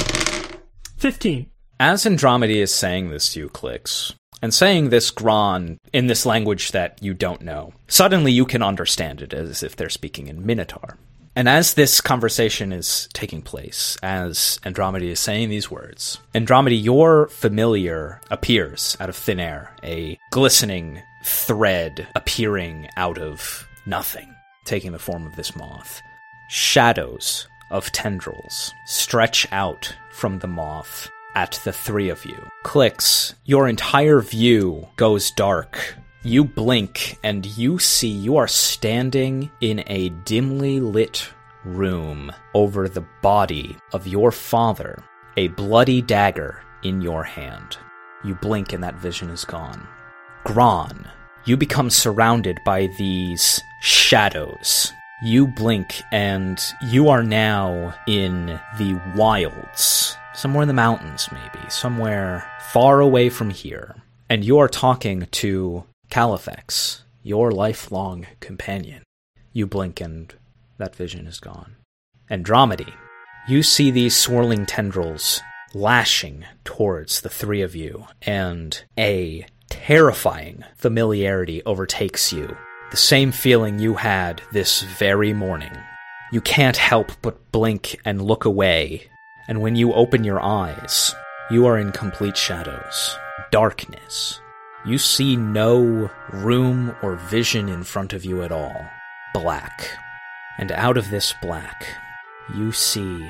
Fifteen. As Andromedy is saying this to you, Clicks, and saying this Gron in this language that you don't know, suddenly you can understand it as if they're speaking in Minotaur. And as this conversation is taking place, as Andromedy is saying these words, Andromedy, your familiar appears out of thin air, a glistening thread appearing out of nothing, taking the form of this moth. Shadows of tendrils stretch out from the moth at the three of you. Clicks, your entire view goes dark. You blink, and you see you are standing in a dimly lit room over the body of your father, a bloody dagger in your hand. You blink, and that vision is gone. Gron, you become surrounded by these shadows. You blink, and you are now in the wilds. Somewhere in the mountains, maybe. Somewhere far away from here. And you are talking to Caliphx, your lifelong companion. You blink and that vision is gone. Andromedy, you see these swirling tendrils lashing towards the three of you, and a terrifying familiarity overtakes you. The same feeling you had this very morning. You can't help but blink and look away, and when you open your eyes, you are in complete shadows, darkness. You see no room or vision in front of you at all. Black. And out of this black, you see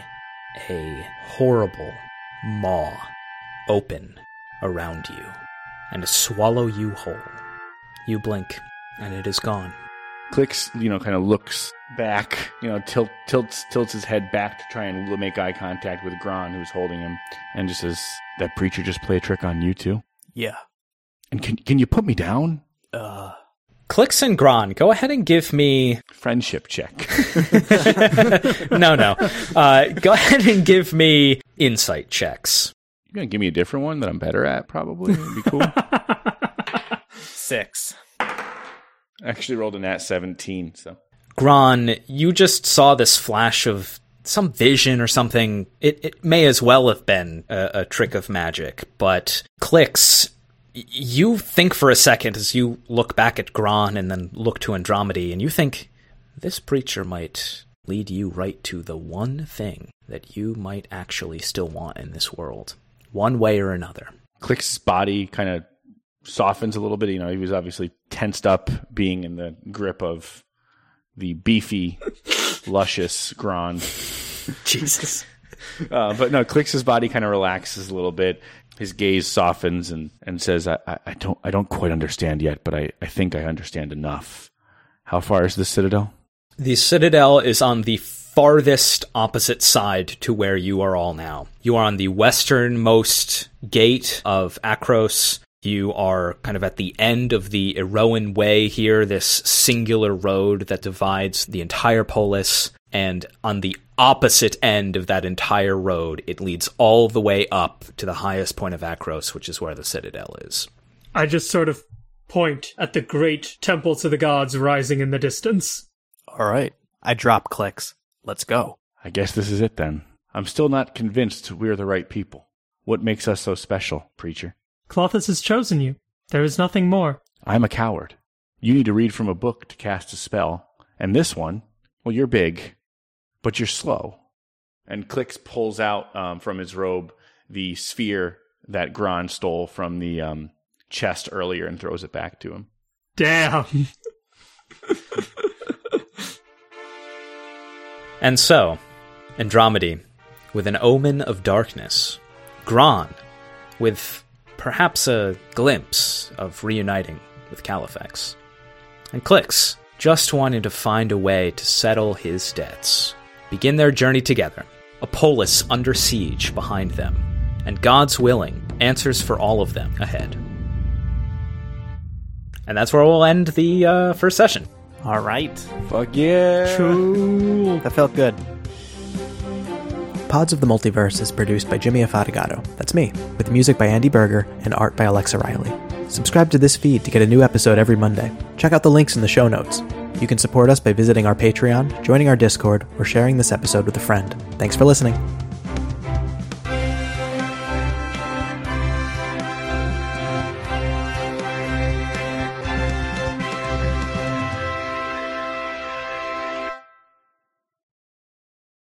a horrible maw open around you and swallow you whole. You blink, and it is gone. Clicks, you know, kind of looks back, you know, tilt, tilts tilts his head back to try and make eye contact with Gron, who's holding him, and just says, "That preacher just play a trick on you too?" Yeah. And can can you put me down? Uh. Clicks and Gron, go ahead and give me... Friendship check. no, no. Uh, go ahead and give me insight checks. You're going to give me a different one that I'm better at, probably? It'd be cool. Six. I actually rolled a nat seventeen, so... Gron, you just saw this flash of some vision or something. It, it may as well have been a, a trick of magic, but Clicks... You think for a second as you look back at Gron and then look to Andromedy, and you think, this preacher might lead you right to the one thing that you might actually still want in this world, one way or another. Click's body kind of softens a little bit. You know, he was obviously tensed up being in the grip of the beefy, luscious Gron. Jesus. Uh, but no, Click's body kind of relaxes a little bit. His gaze softens and, and says, I, I, I don't I don't quite understand yet, but I, I think I understand enough. How far is the Citadel? The Citadel is on the farthest opposite side to where you are all now. You are on the westernmost gate of Akros. You are kind of at the end of the Eroan Way here, this singular road that divides the entire polis. And on the opposite end of that entire road, it leads all the way up to the highest point of Akros, which is where the Citadel is. I just sort of point at the great temple to the gods rising in the distance. All right. I drop Clicks. Let's go. I guess this is it then. I'm still not convinced we're the right people. What makes us so special, preacher? Klothys has chosen you. There is nothing more. I'm a coward. You need to read from a book to cast a spell. And this one, well, you're big, but you're slow. And Clicks pulls out um, from his robe the sphere that Gron stole from the um, chest earlier and throws it back to him. Damn. And so, Andromedy, with an omen of darkness, Gron, with perhaps a glimpse of reuniting with Caliphx, and Clicks, just wanting to find a way to settle his debts, begin their journey together, a polis under siege behind them, and God's willing, answers for all of them ahead. And that's where we'll end the uh, first session. All right. Fuck yeah. Cool. That felt good. Pods of the Multiverse is produced by Jimmy Afatigato. That's me, with music by Andy Berger and art by Alexa Riley. Subscribe to this feed to get a new episode every Monday. Check out the links in the show notes. You can support us by visiting our Patreon, joining our Discord, or sharing this episode with a friend. Thanks for listening.